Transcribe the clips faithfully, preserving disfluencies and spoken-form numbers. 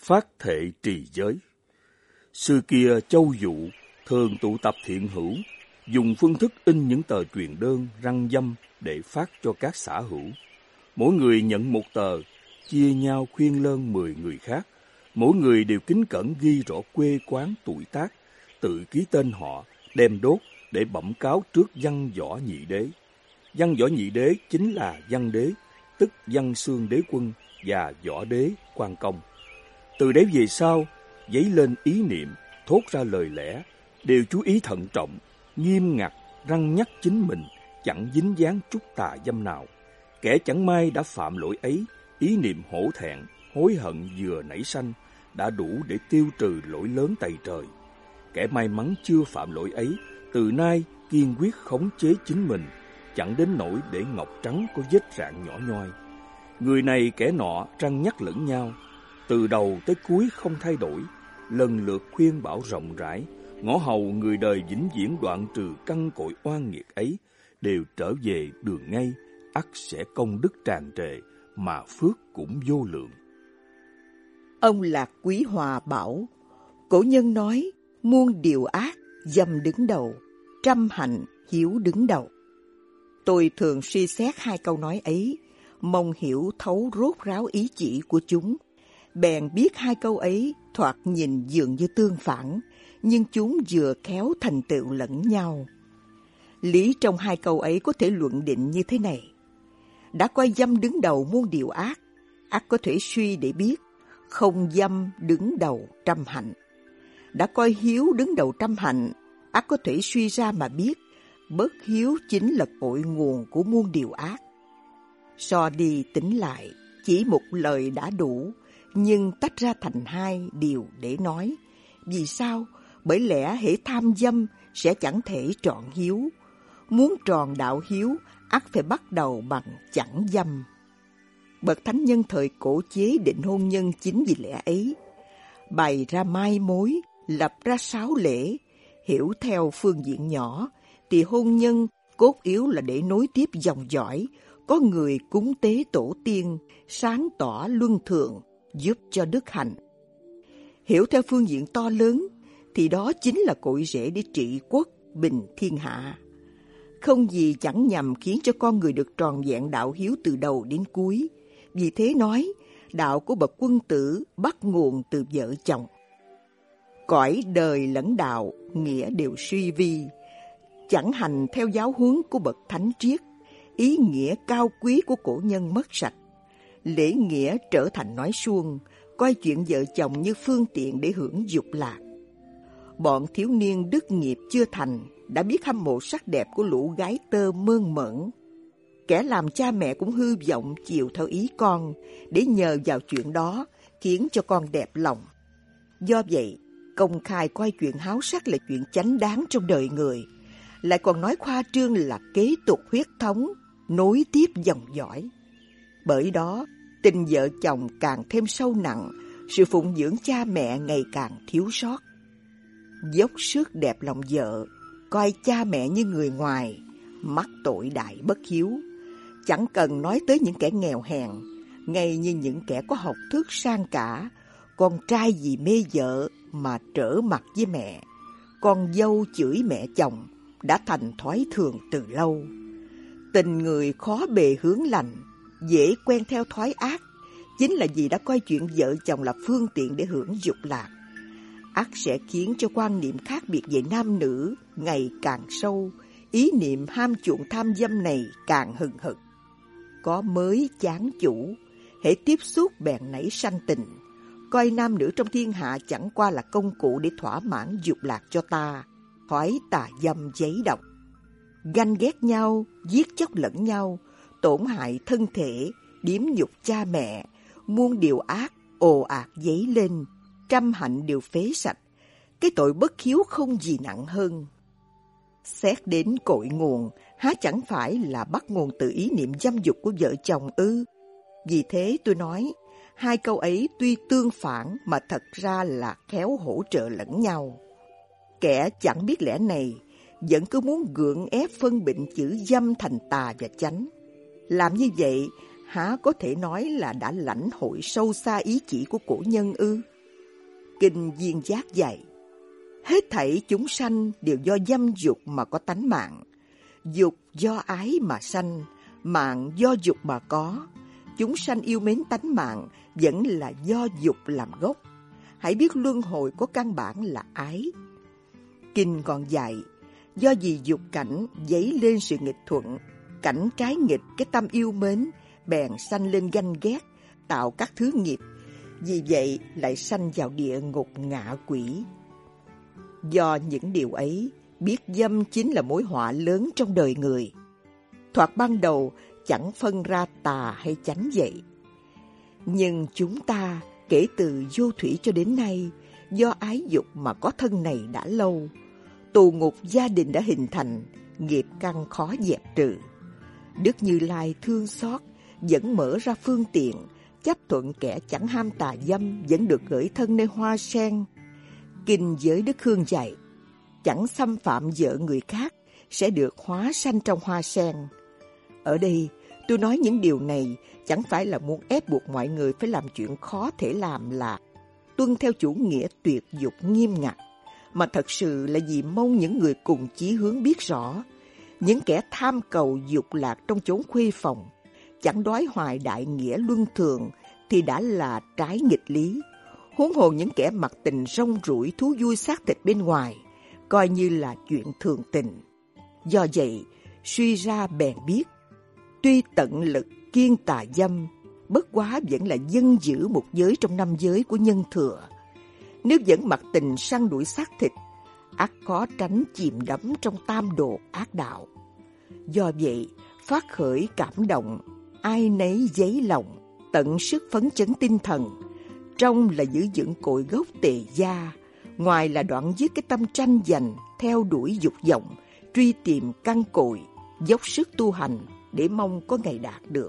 phát thệ trì giới. Xưa kia Châu Dụ thường tụ tập thiện hữu, dùng phương thức in những tờ truyền đơn răng dâm để phát cho các xã hữu. Mỗi người nhận một tờ, chia nhau khuyên lơn mười người khác. Mỗi người đều kính cẩn ghi rõ quê quán tuổi tác, tự ký tên họ, đem đốt để bẩm cáo trước văn võ nhị đế. Văn võ nhị đế chính là văn đế, tức văn xương đế quân và võ đế quan công. Từ đấy về sau, dấy lên ý niệm, thốt ra lời lẽ, đều chú ý thận trọng, nghiêm ngặt, răn nhắc chính mình, chẳng dính dáng chút tà dâm nào. Kẻ chẳng may đã phạm lỗi ấy, ý niệm hổ thẹn, hối hận vừa nảy sanh, đã đủ để tiêu trừ lỗi lớn tày trời. Kẻ may mắn chưa phạm lỗi ấy, từ nay kiên quyết khống chế chính mình, chẳng đến nỗi để ngọc trắng có vết rạn nhỏ nhoi. Người này kẻ nọ răn nhắc lẫn nhau, từ đầu tới cuối không thay đổi, lần lượt khuyên bảo rộng rãi, ngõ hầu người đời vĩnh viễn đoạn trừ căn cội oan nghiệt ấy, đều trở về đường ngay, ắt sẽ công đức tràn trề, mà phước cũng vô lượng. Ông Lạc Quý Hòa bảo, cổ nhân nói, muôn điều ác, dâm đứng đầu, trăm hạnh, hiếu đứng đầu. Tôi thường suy xét hai câu nói ấy, mong hiểu thấu rốt ráo ý chỉ của chúng. Bèn biết hai câu ấy thoạt nhìn dường như tương phản, nhưng chúng vừa khéo thành tựu lẫn nhau. Lý trong hai câu ấy có thể luận định như thế này. Đã coi dâm đứng đầu muôn điều ác, ắt có thể suy để biết, không dâm đứng đầu trăm hạnh. Đã coi hiếu đứng đầu trăm hạnh, ắt có thể suy ra mà biết, bất hiếu chính là cội nguồn của muôn điều ác. So đi tính lại, chỉ một lời đã đủ, nhưng tách ra thành hai điều để nói. Vì sao? Bởi lẽ hễ tham dâm sẽ chẳng thể trọn hiếu. Muốn tròn đạo hiếu, ắt phải bắt đầu bằng chẳng dâm. Bậc thánh nhân thời cổ chế định hôn nhân chính vì lẽ ấy. Bày ra mai mối, lập ra sáu lễ, hiểu theo phương diện nhỏ, thì hôn nhân cốt yếu là để nối tiếp dòng dõi, có người cúng tế tổ tiên, sáng tỏ luân thường, giúp cho đức hạnh. Hiểu theo phương diện to lớn, thì đó chính là cội rễ để trị quốc, bình thiên hạ. Không gì chẳng nhằm khiến cho con người được tròn vẹn đạo hiếu từ đầu đến cuối. Vì thế nói, đạo của bậc quân tử bắt nguồn từ vợ chồng. Cõi đời lẫn đạo, nghĩa đều suy vi. Chẳng hành theo giáo huấn của bậc thánh triết, ý nghĩa cao quý của cổ nhân mất sạch. Lễ nghĩa trở thành nói suông, coi chuyện vợ chồng như phương tiện để hưởng dục lạc. Bọn thiếu niên đức nghiệp chưa thành đã biết hâm mộ sắc đẹp của lũ gái tơ mơn mởn. Kẻ làm cha mẹ cũng hư vọng chiều theo ý con, để nhờ vào chuyện đó khiến cho con đẹp lòng. Do vậy, công khai coi chuyện háo sắc là chuyện chánh đáng trong đời người, lại còn nói khoa trương là kế tục huyết thống, nối tiếp dòng dõi. Bởi đó, tình vợ chồng càng thêm sâu nặng, sự phụng dưỡng cha mẹ ngày càng thiếu sót. Dốc sức đẹp lòng vợ, coi cha mẹ như người ngoài, mắc tội đại bất hiếu. Chẳng cần nói tới những kẻ nghèo hèn, ngay như những kẻ có học thức sang cả, con trai vì mê vợ mà trở mặt với mẹ, con dâu chửi mẹ chồng đã thành thói thường từ lâu. Tình người khó bề hướng lành, dễ quen theo thói ác, chính là vì đã coi chuyện vợ chồng là phương tiện để hưởng dục lạc. Ắt sẽ khiến cho quan niệm khác biệt về nam nữ ngày càng sâu, ý niệm ham chuộng tham dâm này càng hừng hực. Có mới chán chủ, hễ tiếp xúc bèn nảy sanh tình, coi nam nữ trong thiên hạ chẳng qua là công cụ để thỏa mãn dục lạc cho ta, khỏi tà dâm giấy độc. Ganh ghét nhau, giết chóc lẫn nhau, tổn hại thân thể, điếm nhục cha mẹ, muôn điều ác, ồ ạt dấy lên, trăm hạnh đều phế sạch. Cái tội bất hiếu không gì nặng hơn. Xét đến cội nguồn, há chẳng phải là bắt nguồn từ ý niệm dâm dục của vợ chồng ư? Vì thế tôi nói, hai câu ấy tuy tương phản mà thật ra là khéo hỗ trợ lẫn nhau. Kẻ chẳng biết lẽ này, vẫn cứ muốn gượng ép phân định chữ dâm thành tà và chánh. Làm như vậy, há có thể nói là đã lãnh hội sâu xa ý chỉ của cổ nhân ư? Kinh Viên Giác dạy, hết thảy chúng sanh đều do dâm dục mà có tánh mạng. Dục do ái mà sanh, mạng do dục mà có. Chúng sanh yêu mến tánh mạng vẫn là do dục làm gốc. Hãy biết luân hồi có căn bản là ái. Kinh còn dạy, do vì dục cảnh dấy lên sự nghịch thuận, cảnh trái nghịch cái tâm yêu mến, bèn sanh lên ganh ghét, tạo các thứ nghiệp. Vì vậy lại sanh vào địa ngục ngạ quỷ. Do những điều ấy, biết dâm chính là mối họa lớn trong đời người. Thoạt ban đầu chẳng phân ra tà hay chánh vậy. Nhưng chúng ta kể từ vô thủy cho đến nay, do ái dục mà có thân này đã lâu, tù ngục gia đình đã hình thành, nghiệp căn khó dẹp trừ. Đức Như Lai thương xót, vẫn mở ra phương tiện, chấp thuận kẻ chẳng ham tà dâm vẫn được gửi thân nơi hoa sen. Kinh Giới Đức Hương dạy, chẳng xâm phạm vợ người khác sẽ được hóa sanh trong hoa sen. Ở đây, tôi nói những điều này chẳng phải là muốn ép buộc mọi người phải làm chuyện khó thể làm là tuân theo chủ nghĩa tuyệt dục nghiêm ngặt, mà thật sự là vì mong những người cùng chí hướng biết rõ, những kẻ tham cầu dục lạc trong chốn khuê phòng, chẳng đói hoài đại nghĩa luân thường thì đã là trái nghịch lý. Huống hồ những kẻ mặc tình rong ruổi thú vui xác thịt bên ngoài, coi như là chuyện thường tình. Do vậy, suy ra bèn biết, tuy tận lực kiêng tà dâm, bất quá vẫn là dân giữ một giới trong năm giới của nhân thừa. Nếu vẫn mặc tình săn đuổi xác thịt, ắt khó tránh chìm đắm trong tam độ ác đạo. Do vậy, phát khởi cảm động, ai nấy dấy lòng, tận sức phấn chấn tinh thần. Trong là giữ vững cội gốc tề gia, ngoài là đoạn dứt cái tâm tranh giành, theo đuổi dục vọng, truy tìm căn cội, dốc sức tu hành để mong có ngày đạt được.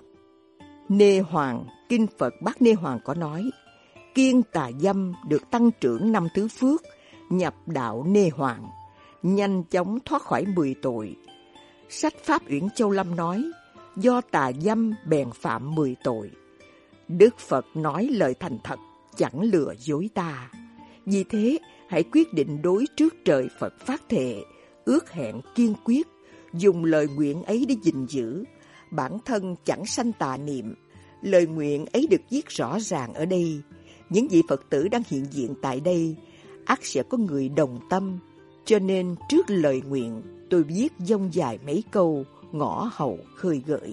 Nê Hoàng, Kinh Phật Bát Nê Hoàng có nói, kiêng tà dâm được tăng trưởng năm thứ phước, nhập đạo Nê Hoàng, nhanh chóng thoát khỏi mười tội. Sách Pháp Uyển Châu Lâm nói, do tà dâm bèn phạm mười tội. Đức Phật nói lời thành thật, chẳng lừa dối ta. Vì thế, hãy quyết định đối trước trời Phật phát thệ, ước hẹn kiên quyết, dùng lời nguyện ấy để gìn giữ. Bản thân chẳng sanh tà niệm. Lời nguyện ấy được viết rõ ràng ở đây. Những vị Phật tử đang hiện diện tại đây, ắt sẽ có người đồng tâm. Cho nên trước lời nguyện, tôi viết dông dài mấy câu, ngõ hầu khơi gợi.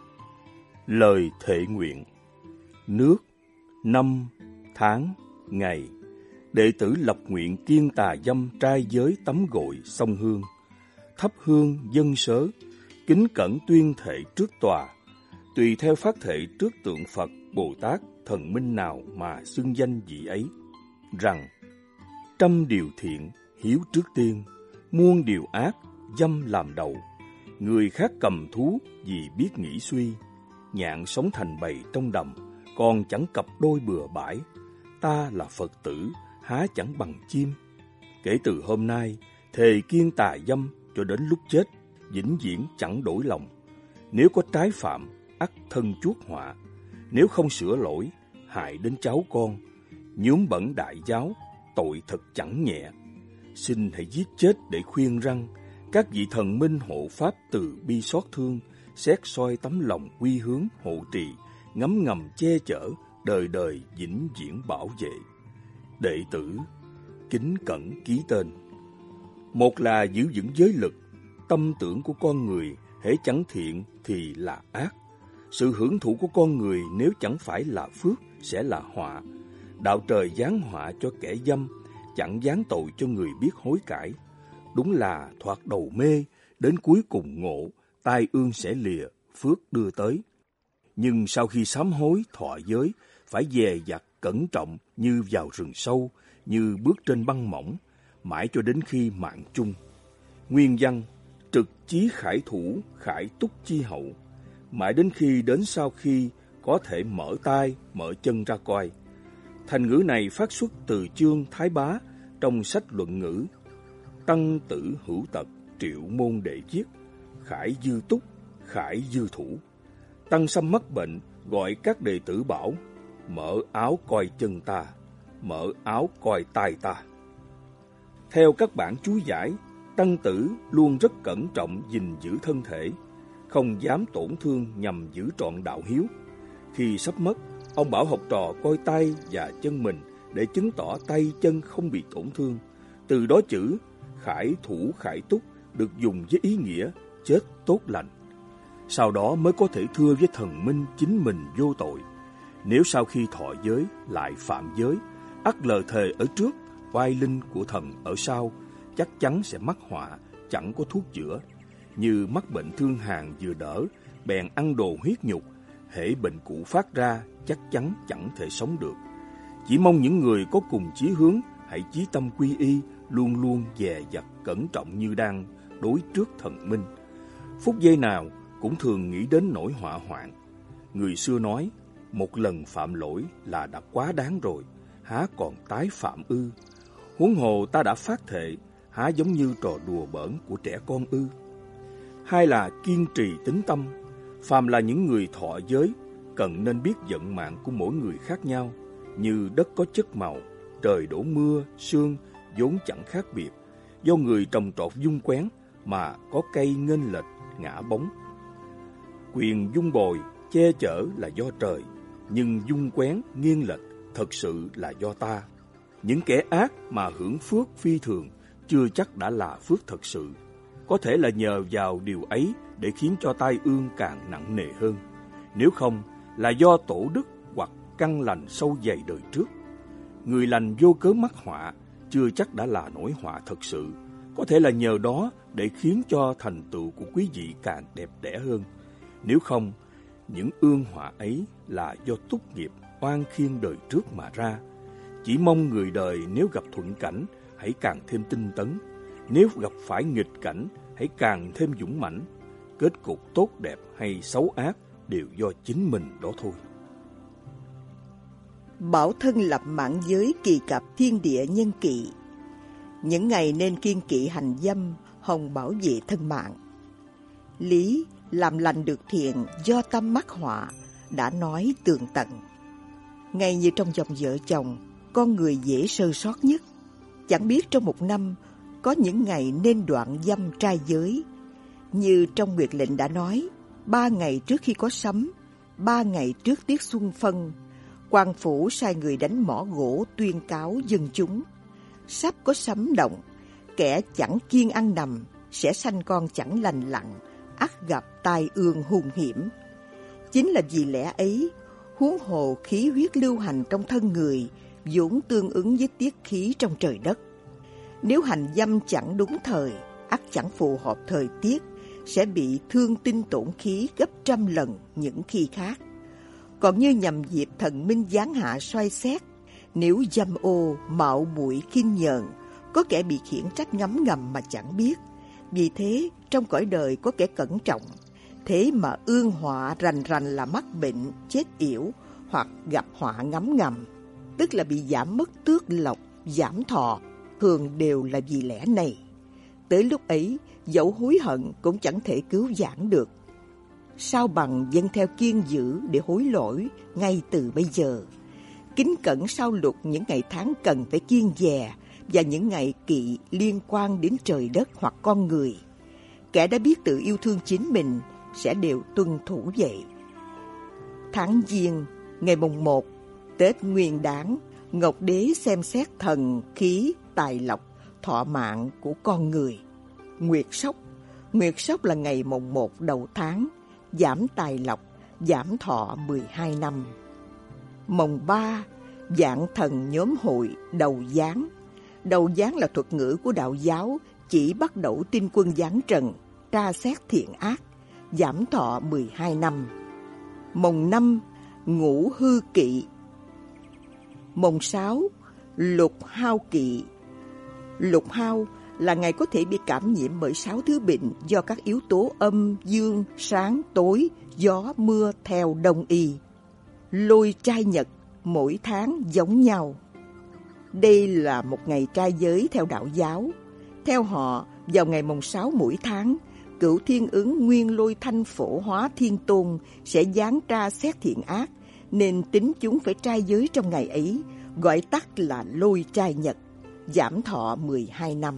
Lời thệ nguyện. Nước, năm, tháng, ngày. Đệ tử lập nguyện kiêng tà dâm trai giới tắm gội sông hương, thắp hương dâng sớ, kính cẩn tuyên thệ trước tòa, tùy theo phát thệ trước tượng Phật, Bồ Tát, thần minh nào mà xưng danh vị ấy, rằng trăm điều thiện hiếu trước tiên, muôn điều ác dâm làm đầu. Người khác cầm thú vì biết nghĩ suy, nhạn sống thành bầy trong đầm, còn chẳng cặp đôi bừa bãi. Ta là Phật tử, há chẳng bằng chim. Kể từ hôm nay, thề kiêng tà dâm cho đến lúc chết, vĩnh viễn chẳng đổi lòng. Nếu có trái phạm, ắt thân chuốc họa. Nếu không sửa lỗi, hại đến cháu con, nhuốm bẩn đại giáo, tội thật chẳng nhẹ. Xin hãy giết chết để khuyên răng, các vị thần minh hộ pháp từ bi xót thương, xét soi tấm lòng quy hướng hộ trì, ngấm ngầm che chở, đời đời vĩnh viễn bảo vệ. Đệ tử kính cẩn ký tên. Một là giữ vững giới lực. Tâm tưởng của con người hễ chẳng thiện thì là ác. Sự hưởng thụ của con người nếu chẳng phải là phước sẽ là họa. Đạo trời giáng họa cho kẻ dâm, chẳng giáng tội cho người biết hối cải. Đúng là thoạt đầu mê, đến cuối cùng ngộ, tai ương sẽ lìa, phước đưa tới. Nhưng sau khi sám hối thọ giới, phải dè dặt cẩn trọng như vào rừng sâu, như bước trên băng mỏng, mãi cho đến khi mạng chung. Nguyên văn: trực chí khải thủ, khải túc chi hậu. Mãi đến khi đến sau khi có thể mở tai, mở chân ra coi. Thành ngữ này phát xuất từ chương Thái Bá trong sách Luận Ngữ. Tăng tử hữu tật, triệu môn đệ viết, khải dư túc, khải dư thủ. Tăng Sâm mắc bệnh, gọi các đệ tử bảo, mở áo coi chân ta. mở áo coi tai ta. Theo các bản chú giải, Tăng Tử luôn rất cẩn trọng gìn giữ thân thể, không dám tổn thương nhằm giữ trọn đạo hiếu. Khi sắp mất, ông bảo học trò coi tay và chân mình để chứng tỏ tay chân không bị tổn thương. Từ đó chữ khải thủ khải túc được dùng với ý nghĩa chết tốt lành. Sau đó mới có thể thưa với thần minh chính mình vô tội. Nếu sau khi thọ giới lại phạm giới, ắt lời thề ở trước, oai linh của thần ở sau, chắc chắn sẽ mắc họa, chẳng có thuốc chữa. Như mắc bệnh thương hàn vừa đỡ, bèn ăn đồ huyết nhục, hễ bệnh cũ phát ra, chắc chắn chẳng thể sống được. Chỉ mong những người có cùng chí hướng, hãy chí tâm quy y, luôn luôn dè dặt cẩn trọng như đang đối trước thần minh. Phút giây nào cũng thường nghĩ đến nỗi họa hoạn. Người xưa nói, một lần phạm lỗi là đã quá đáng rồi, há còn tái phạm ư? Huống hồ ta đã phát thệ, há giống như trò đùa bỡn của trẻ con ư? Hai là kiên trì tín tâm. Phàm là những người thọ giới, cần nên biết vận mạng của mỗi người khác nhau. Như đất có chất màu, trời đổ mưa, sương, vốn chẳng khác biệt. Do người trồng trọt dung quén mà có cây nghênh lệch, ngã bóng. Quyền dung bồi, che chở là do trời, nhưng dung quén, nghiêng lệch thật sự là do ta. Những kẻ ác mà hưởng phước phi thường chưa chắc đã là phước thật sự. Có thể là nhờ vào điều ấy để khiến cho tai ương càng nặng nề hơn. Nếu không là do tổ đức hoặc căn lành sâu dày đời trước. Người lành vô cớ mắc họa chưa chắc đã là nỗi họa thật sự. Có thể là nhờ đó để khiến cho thành tựu của quý vị càng đẹp đẽ hơn. Nếu không, những ương họa ấy là do túc nghiệp oan khiên đời trước mà ra. Chỉ mong người đời nếu gặp thuận cảnh, hãy càng thêm tinh tấn. Nếu gặp phải nghịch cảnh, hãy càng thêm dũng mãnh. Kết cục tốt đẹp hay xấu ác đều do chính mình đó thôi. Bảo thân lập mạng giới kỳ cập thiên địa nhân kỵ. Những ngày nên kiêng kỵ hành dâm, hòng bảo vệ thân mạng. Lý làm lành được thiện do tâm mắc họa đã nói tường tận. Ngay như trong dòng vợ chồng, con người dễ sơ sót nhất. Chẳng biết trong một năm có những ngày nên đoạn dâm trai giới. Như trong Nguyệt Lệnh đã nói, ba ngày trước khi có sấm, ba ngày trước tiết xuân phân, quan phủ sai người đánh mỏ gỗ tuyên cáo dân chúng. Sắp có sấm động, kẻ chẳng kiêng ăn nằm sẽ sanh con chẳng lành lặn, ắt gặp tai ương hung hiểm. Chính là vì lẽ ấy, huống hồ khí huyết lưu hành trong thân người vốn tương ứng với tiết khí trong trời đất. Nếu hành dâm chẳng đúng thời, ắt chẳng phù hợp thời tiết, sẽ bị thương tinh tổn khí gấp trăm lần những khi khác. Còn như nhằm dịp thần minh giáng hạ soi xét, nếu dâm ô, mạo muội khinh nhờn, có kẻ bị khiển trách ngấm ngầm mà chẳng biết. Vì thế, trong cõi đời có kẻ cẩn trọng, thế mà ương họa rành rành là mắc bệnh, chết yểu hoặc gặp họa ngấm ngầm, tức là bị giảm mất tước lộc, giảm thọ, thường đều là vì lẽ này. Tới lúc ấy, dẫu hối hận cũng chẳng thể cứu vãn được. Sao bằng dâng theo kiêng giữ để hối lỗi ngay từ bây giờ. Kính cẩn sao luật những ngày tháng cần phải kiêng dè và những ngày kỵ liên quan đến trời đất hoặc con người. Kẻ đã biết tự yêu thương chính mình sẽ đều tuân thủ vậy. Tháng Giêng, ngày mùng một, Tết Nguyên Đán, Ngọc Đế xem xét thần, khí, tài lộc, thọ mạng của con người. Nguyệt Sóc, Nguyệt Sóc là ngày mùng một đầu tháng, giảm tài lộc, giảm thọ mười hai năm. Mồng ba, vạn thần nhóm hội đầu giáng. Đầu giáng là thuật ngữ của đạo giáo, chỉ bắt đầu tin quân giáng trần, tra xét thiện ác, giảm thọ mười hai năm. Mồng năm, ngũ hư kỵ. Mồng sáu, lục hao kỵ. Lục hao là ngày có thể bị cảm nhiễm bởi sáu thứ bệnh do các yếu tố âm, dương, sáng, tối, gió, mưa theo đông y. Lôi trai nhật, mỗi tháng giống nhau. Đây là một ngày trai giới theo đạo giáo. Theo họ, vào ngày mùng sáu mỗi tháng, Cửu Thiên Ứng Nguyên Lôi Thanh Phổ Hóa Thiên Tôn sẽ giáng tra xét thiện ác, nên tín chúng phải trai giới trong ngày ấy, gọi tắt là Lôi Trai Nhật, giảm thọ mười hai năm.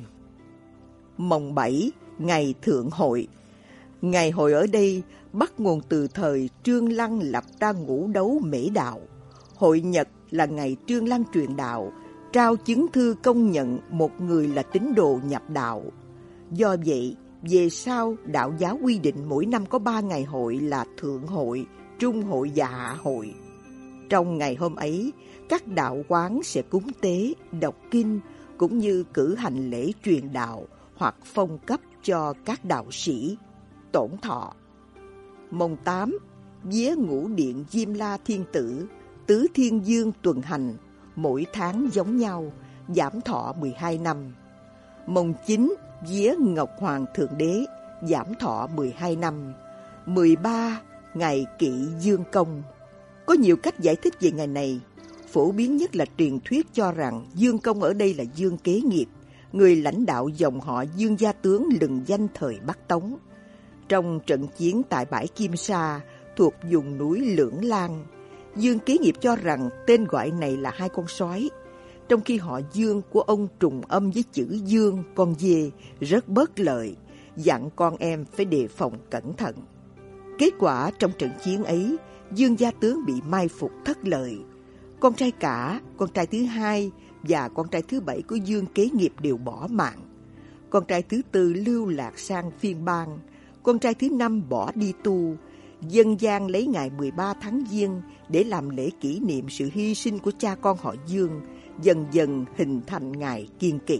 Mồng bảy, ngày Thượng Hội. Ngày hội ở đây bắt nguồn từ thời Trương Lăng lập ra ngũ đấu mễ đạo. Hội Nhật là ngày Trương Lăng truyền đạo, trao chứng thư công nhận một người là tín đồ nhập đạo. Do vậy, về sau đạo giáo quy định mỗi năm có ba ngày hội là Thượng Hội, Trung Hội và Hạ Hội. Trong ngày hôm ấy, các đạo quán sẽ cúng tế, đọc kinh, cũng như cử hành lễ truyền đạo hoặc phong cấp cho các đạo sĩ, tổn thọ. Mồng tám, vía ngũ điện Diêm La Thiên Tử, Tứ Thiên Dương tuần hành, mỗi tháng giống nhau, giảm thọ mười hai năm. Mồng chín, vía Ngọc Hoàng Thượng Đế, giảm thọ mười hai năm. mười ba, ngày Kỵ Dương Công. Có nhiều cách giải thích về ngày này. Phổ biến nhất là truyền thuyết cho rằng Dương Công ở đây là Dương Kế Nghiệp, người lãnh đạo dòng họ Dương gia tướng lừng danh thời Bắc Tống. Trong trận chiến tại bãi Kim Sa thuộc vùng núi Lưỡng Lan, Dương Kế Nghiệp cho rằng tên gọi này là hai con sói, trong khi họ Dương của ông trùng âm với chữ Dương, con dê, rất bất lợi, dặn con em phải đề phòng cẩn thận. Kết quả trong trận chiến ấy, Dương gia tướng bị mai phục thất lợi. Con trai cả, con trai thứ hai và con trai thứ bảy của Dương Kế Nghiệp đều bỏ mạng. Con trai thứ tư lưu lạc sang Phiên Bang, con trai thứ năm bỏ đi tu. Dân gian lấy ngày mười ba tháng Giêng để làm lễ kỷ niệm sự hy sinh của cha con họ Dương, dần dần hình thành ngày Kiên Kỵ.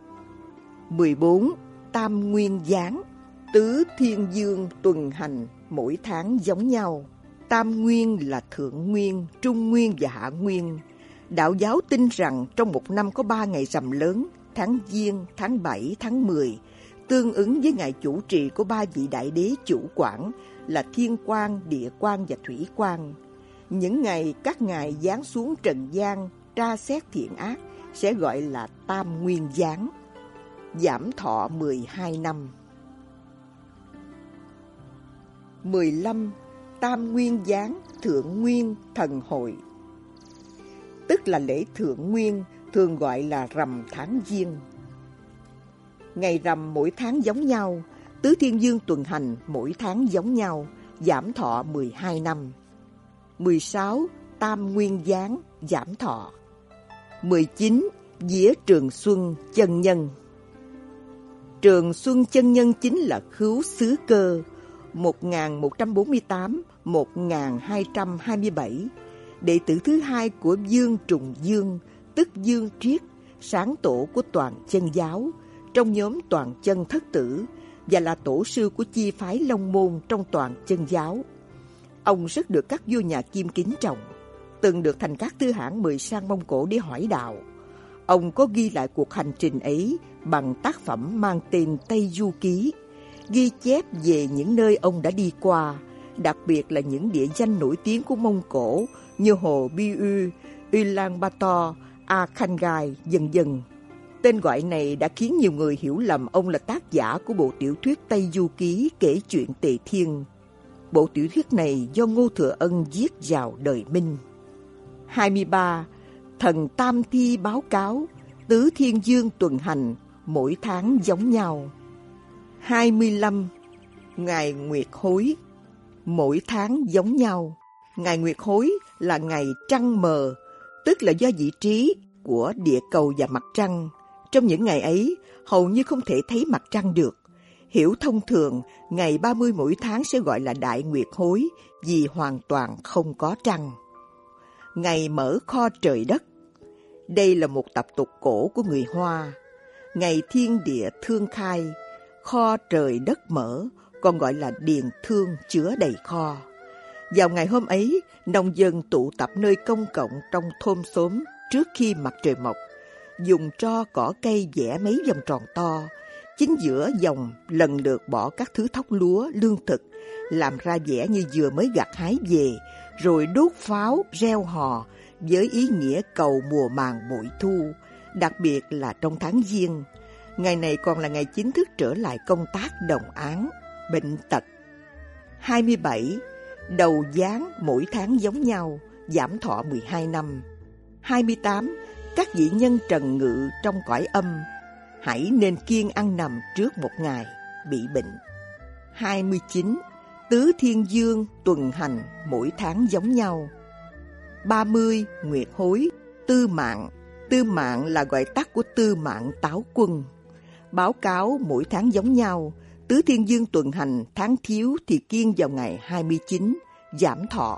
mười bốn. Tam Nguyên Giáng. Tứ Thiên Dương tuần hành, mỗi tháng giống nhau. Tam Nguyên là Thượng Nguyên, Trung Nguyên và Hạ Nguyên. Đạo giáo tin rằng trong một năm có ba ngày rằm lớn, tháng Giêng, tháng bảy, tháng mười, tương ứng với ngày chủ trì của ba vị đại đế chủ quản là Thiên Quang, Địa Quang và Thủy Quang. Những ngày các ngài giáng xuống trần gian tra xét thiện ác sẽ gọi là Tam Nguyên Giáng, giảm thọ mười hai năm. mười lăm. Tam Nguyên Giáng Thượng Nguyên Thần Hội, tức là lễ Thượng Nguyên, thường gọi là rằm tháng Giêng. Ngày rằm mỗi tháng giống nhau, Tứ Thiên Dương tuần hành mỗi tháng giống nhau, giảm thọ mười hai năm. mười sáu. Tam Nguyên Giáng, giảm thọ. mười chín. Vía Trường Xuân chân nhân. Trường Xuân chân nhân chính là Khứu Xứ Cơ, một nghìn một trăm bốn mươi tám đến một nghìn hai trăm hai mươi bảy, đệ tử thứ hai của Dương Trùng Dương, tức Dương Triết, sáng tổ của Toàn Chân giáo, trong nhóm Toàn Chân Thất Tử, và là tổ sư của chi phái Long Môn trong Toàn Chân giáo. Ông rất được các vua nhà Kim kính trọng, từng được Thành Các Tư Hãn mời sang Mông Cổ để hỏi đạo. Ông có ghi lại cuộc hành trình ấy bằng tác phẩm mang tên Tây Du Ký, ghi chép về những nơi ông đã đi qua, đặc biệt là những địa danh nổi tiếng của Mông Cổ như Hồ Biu, Ulaanbaatar, Arkhangai, vân vân. Tên gọi này đã khiến nhiều người hiểu lầm ông là tác giả của bộ tiểu thuyết Tây Du Ký kể chuyện Tề Thiên. Bộ tiểu thuyết này do Ngô Thừa Ân viết vào đời Minh. hai mươi ba. Thần Tam Thi báo cáo, Tứ Thiên Dương tuần hành, mỗi tháng giống nhau. hai mươi lăm. Ngày Nguyệt Hối, mỗi tháng giống nhau. Ngày Nguyệt Hối là ngày trăng mờ, tức là do vị trí của địa cầu và mặt trăng. Trong những ngày ấy, hầu như không thể thấy mặt trăng được. Hiểu thông thường, ngày ba mươi mỗi tháng sẽ gọi là Đại Nguyệt Hối vì hoàn toàn không có trăng. Ngày mở kho trời đất. Đây là một tập tục cổ của người Hoa. Ngày thiên địa thương khai, kho trời đất mở, còn gọi là điền thương chứa đầy kho. Vào ngày hôm ấy, nông dân tụ tập nơi công cộng trong thôn xóm trước khi mặt trời mọc, dùng tro cỏ cây vẽ mấy vòng tròn to. Chính giữa vòng lần lượt bỏ các thứ thóc lúa, lương thực, làm ra vẻ như vừa mới gặt hái về, rồi đốt pháo, reo hò, với ý nghĩa cầu mùa màng bội thu, đặc biệt là trong tháng Giêng. Ngày này còn là ngày chính thức trở lại công tác đồng áng, bệnh tật. hai mươi bảy. Đầu Giáng mỗi tháng giống nhau, giảm thọ mười hai năm. hai mươi tám. Các vị nhân trần ngự trong cõi âm, hãy nên kiêng ăn nằm trước một ngày bị bệnh. hai mươi chín. Tứ thiên dương tuần hành mỗi tháng giống nhau. ba mươi. Nguyệt hối, tư mạng. Tư mạng là gọi tắt của tư mạng táo quân. Báo cáo mỗi tháng giống nhau. Tứ thiên dương tuần hành, tháng thiếu thì kiêng vào ngày hai mươi chín, giảm thọ.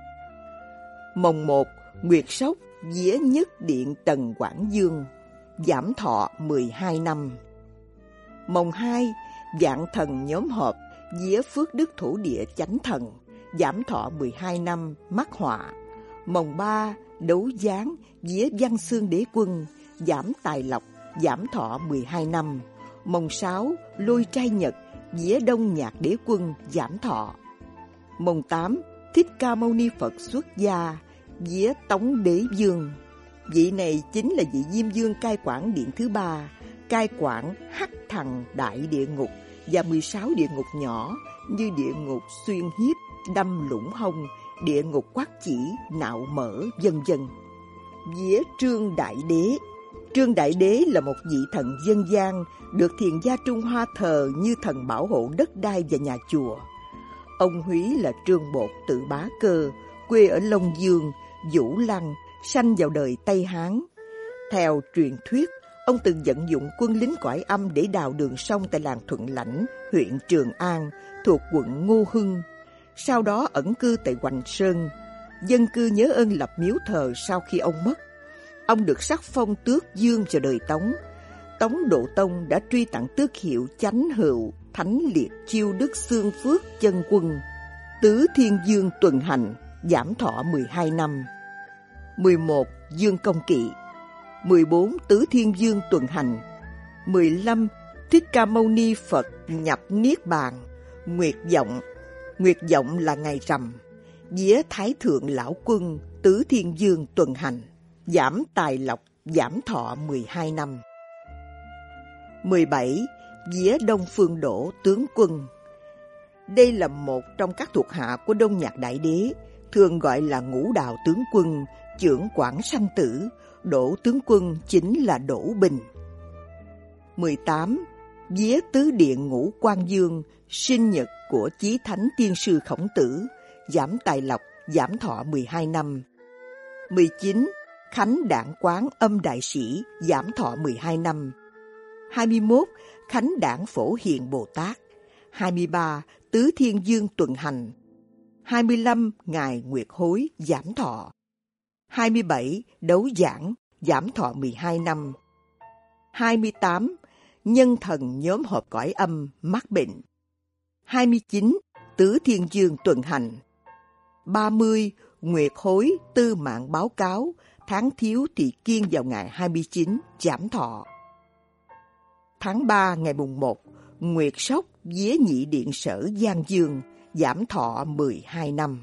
Mồng một. Nguyệt sóc, vía nhất điện Tần Quảng Dương, giảm thọ mười hai năm. Mồng hai. Vạn thần nhóm họp, vía Phước Đức Thổ Địa Chánh Thần, giảm thọ mười hai năm, mắc họa. Mồng ba. Đấu giáng, vía Văn Xương Đế Quân, giảm tài lộc, giảm thọ mười hai năm. Mồng sáu. Lôi trai nhật, vía Đông Nhạc Đế Quân, giảm thọ. Mồng tám. Thích Ca Mâu Ni Phật xuất gia, vía Tống Đế Dương. Vị này chính là vị Diêm Vương cai quản điện thứ ba, cai quản Hắc Thần Đại Địa Ngục và mười sáu địa ngục nhỏ như địa ngục Xuyên Hiếp, Đâm Lũng Hông, địa ngục Quát Chỉ, Nạo Mở, vân vân. Vía Trương Đại Đế. Trương Đại Đế là một vị thần dân gian được thiền gia Trung Hoa thờ như thần bảo hộ đất đai và nhà chùa. Ông Húy là Trương Bột Tự Bá Cơ, quê ở Long Dương, Vũ Lăng, sanh vào đời Tây Hán. Theo truyền thuyết, ông từng vận dụng quân lính cõi âm để đào đường sông tại làng Thuận Lãnh, huyện Trường An, thuộc quận Ngô Hưng. Sau đó ẩn cư tại Hoành Sơn. Dân cư nhớ ơn lập miếu thờ sau khi ông mất. Ông được sắc phong tước dương vào đời Tống. Tống Độ Tông đã truy tặng tước hiệu Chánh Hữu, Thánh Liệt Chiêu Đức Xương Phước Chân Quân. Tứ thiên dương tuần hành, giảm thọ mười hai năm. mười một. Dương Công Kỵ. mười bốn. Tứ thiên dương tuần hành. mười lăm. Thích Ca Mâu Ni Phật nhập Niết Bàn. Nguyệt vọng. Nguyệt vọng là ngày rằm. Vía Thái Thượng Lão Quân, tứ thiên dương tuần hành, giảm tài lộc, giảm thọ mười hai năm. mười bảy. Vía Đông Phương Đỗ tướng quân. Đây là một trong các thuộc hạ của Đông Nhạc Đại Đế, thường gọi là Ngũ Đạo tướng quân, chưởng quản sanh tử. Đỗ tướng quân chính là Đỗ Bình. mười tám. Vía Tứ Điện Ngũ Quan Dương, sinh nhật của Chí Thánh Tiên Sư Khổng Tử, giảm tài lộc, giảm thọ mười hai năm. mười chín. Khánh Đản Quán Âm Đại Sĩ, giảm thọ mười hai năm. hai mươi mốt. Khánh Đản Phổ Hiền Bồ Tát. hai mươi ba. Tứ Thiên Dương tuần hành. hai mươi lăm. Ngài Nguyệt Hối, giảm thọ. hai mươi bảy. Đấu giảng, giảm thọ mười hai năm. hai mươi tám. Nhân thần nhóm họp cõi âm, mắc bệnh. hai mươi chín. Tứ Thiên Dương tuần hành. ba mươi. Nguyệt Hối tư mạng báo cáo, tháng thiếu thì kiêng vào ngày hai mươi chín, giảm thọ. Tháng ba ngày mùng một, Nguyệt Sóc vía Nhị Điện Sở Giang Dương, giảm thọ mười hai năm.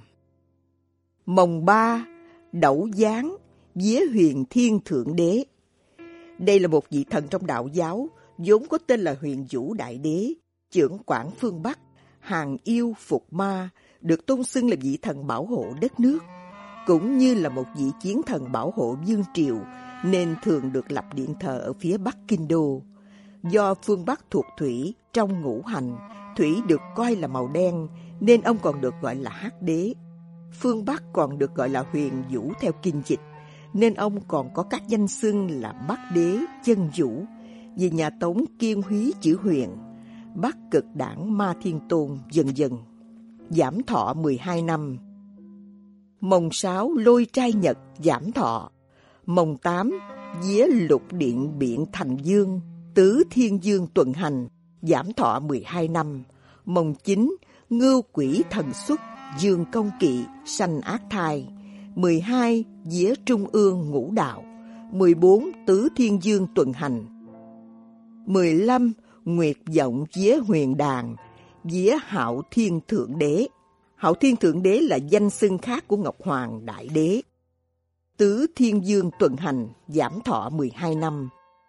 Mồng ba, Đẩu Giáng vía Huyền Thiên Thượng Đế. Đây là một vị thần trong đạo giáo, vốn có tên là Huyền Vũ Đại Đế, chưởng quản phương Bắc, hàng yêu phục ma, được tôn xưng là vị thần bảo hộ đất nước, cũng như là một vị chiến thần bảo hộ vương triều, nên thường được lập điện thờ ở phía Bắc Kinh Đô. Do phương Bắc thuộc thủy, trong ngũ hành, thủy được coi là màu đen, nên ông còn được gọi là Hắc Đế. Phương Bắc còn được gọi là Huyền Vũ theo kinh dịch, nên ông còn có các danh xưng là Bắc Đế, Chân Vũ, vì nhà Tống kiên húy chữ Huyền, Bắc Cực Đảng Ma Thiên Tôn, dần dần. Giảm thọ mười hai năm. Mồng sáu, Lôi Trai Nhật, giảm thọ. Mồng tám, vía Lục Điện Biện Thành Dương, Tứ Thiên Dương tuần hành, giảm thọ mười hai năm. Mồng chín, Ngưu Quỷ Thần Xuất, Dương Công Kỵ, sanh ác thai. mười hai, vía Trung ương Ngũ Đạo. mười bốn, Tứ Thiên Dương tuần hành. mười lăm, Nguyệt vọng vía Huyền Đàn, vía Hạo Thiên Thượng Đế. Hạo Thiên Thượng Đế là danh xưng khác của Ngọc Hoàng Đại Đế. Tứ Thiên Dương tuần hành, giảm thọ mười hai năm.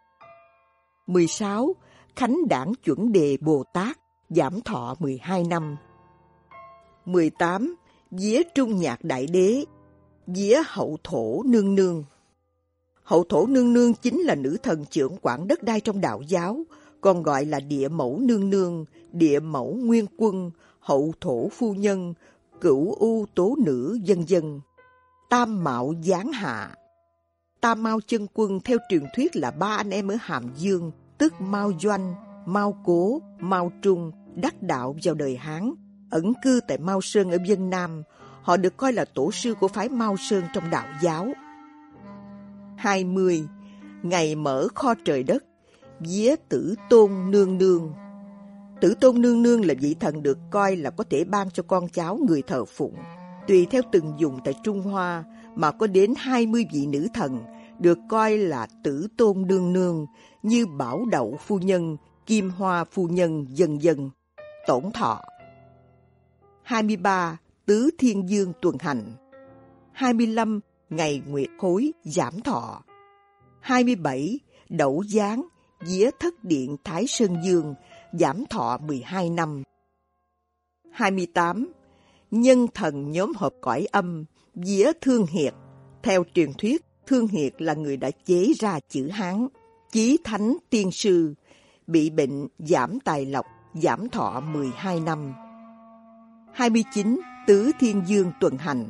mười sáu, Khánh Đản Chuẩn Đề Bồ Tát, giảm thọ mười hai năm. mười tám, vía Trung Nhạc Đại Đế, vía Hậu Thổ Nương Nương. Hậu thổ nương nương chính là nữ thần trưởng quản đất đai trong đạo giáo, còn gọi là địa mẫu nương nương, địa mẫu nguyên quân, hậu thổ phu nhân, cửu u tố nữ, vân vân. Tam mạo giáng hạ. Tam Mao chân quân theo truyền thuyết là ba anh em ở Hàm Dương, tức Mao Doanh, Mao Cố, Mao Trung, đắc đạo vào đời Hán, ẩn cư tại Mao Sơn ở Vân Nam. Họ được coi là tổ sư của phái Mao Sơn trong đạo giáo. hai mươi. Ngày mở kho trời đất, vía Tử Tôn nương nương. Tử Tôn nương nương là vị thần được coi là có thể ban cho con cháu người thờ phụng. Tùy theo từng vùng tại Trung Hoa mà có đến hai mươi vị nữ thần được coi là Tử Tôn nương nương, như Bảo Đậu phu nhân, Kim Hoa phu nhân, vân vân. Tổn thọ. hai mươi ba. Tứ Thiên Dương tuần hành. hai mươi lăm. Ngày nguyệt khối, giảm thọ. hai mươi bảy. Đẩu giáng, vía Thất Điện Thái Sơn Dương, giảm thọ mười hai năm. hai mươi tám. Nhân thần nhóm họp cõi âm, vía Thương Hiệt. Theo truyền thuyết, Thương Hiệt là người đã chế ra chữ Hán. Chí thánh tiên sư, bị bệnh giảm tài lộc, giảm thọ mười hai năm. hai mươi chín. Tứ Thiên Dương tuần hành.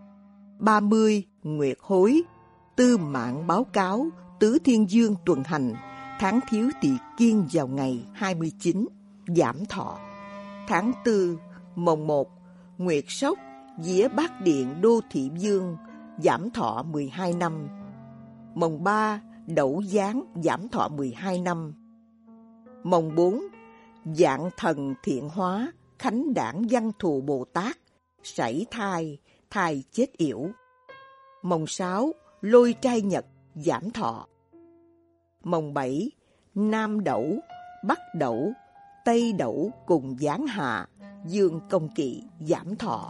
ba mươi. Nguyệt hối, tư mạng báo cáo, Tứ Thiên Dương tuần hành, tháng thiếu tỵ kiên vào ngày hai mươi chín, giảm thọ. Tháng tư, mồng một, Nguyệt sóc, vía Bát Điện Đô Thị Dương, giảm thọ mười hai năm. Mồng ba, Đẩu giáng, giảm thọ mười hai năm. Mồng bốn, Dạng thần thiện hóa, Khánh đản văn thù Bồ Tát, sảy thai, thai chết yểu. Mồng sáu, Lôi trai nhật, giảm thọ. Mồng bảy, Nam Đẩu, Bắc Đẩu, Tây Đẩu cùng giáng hạ, Dương công kỵ, giảm thọ.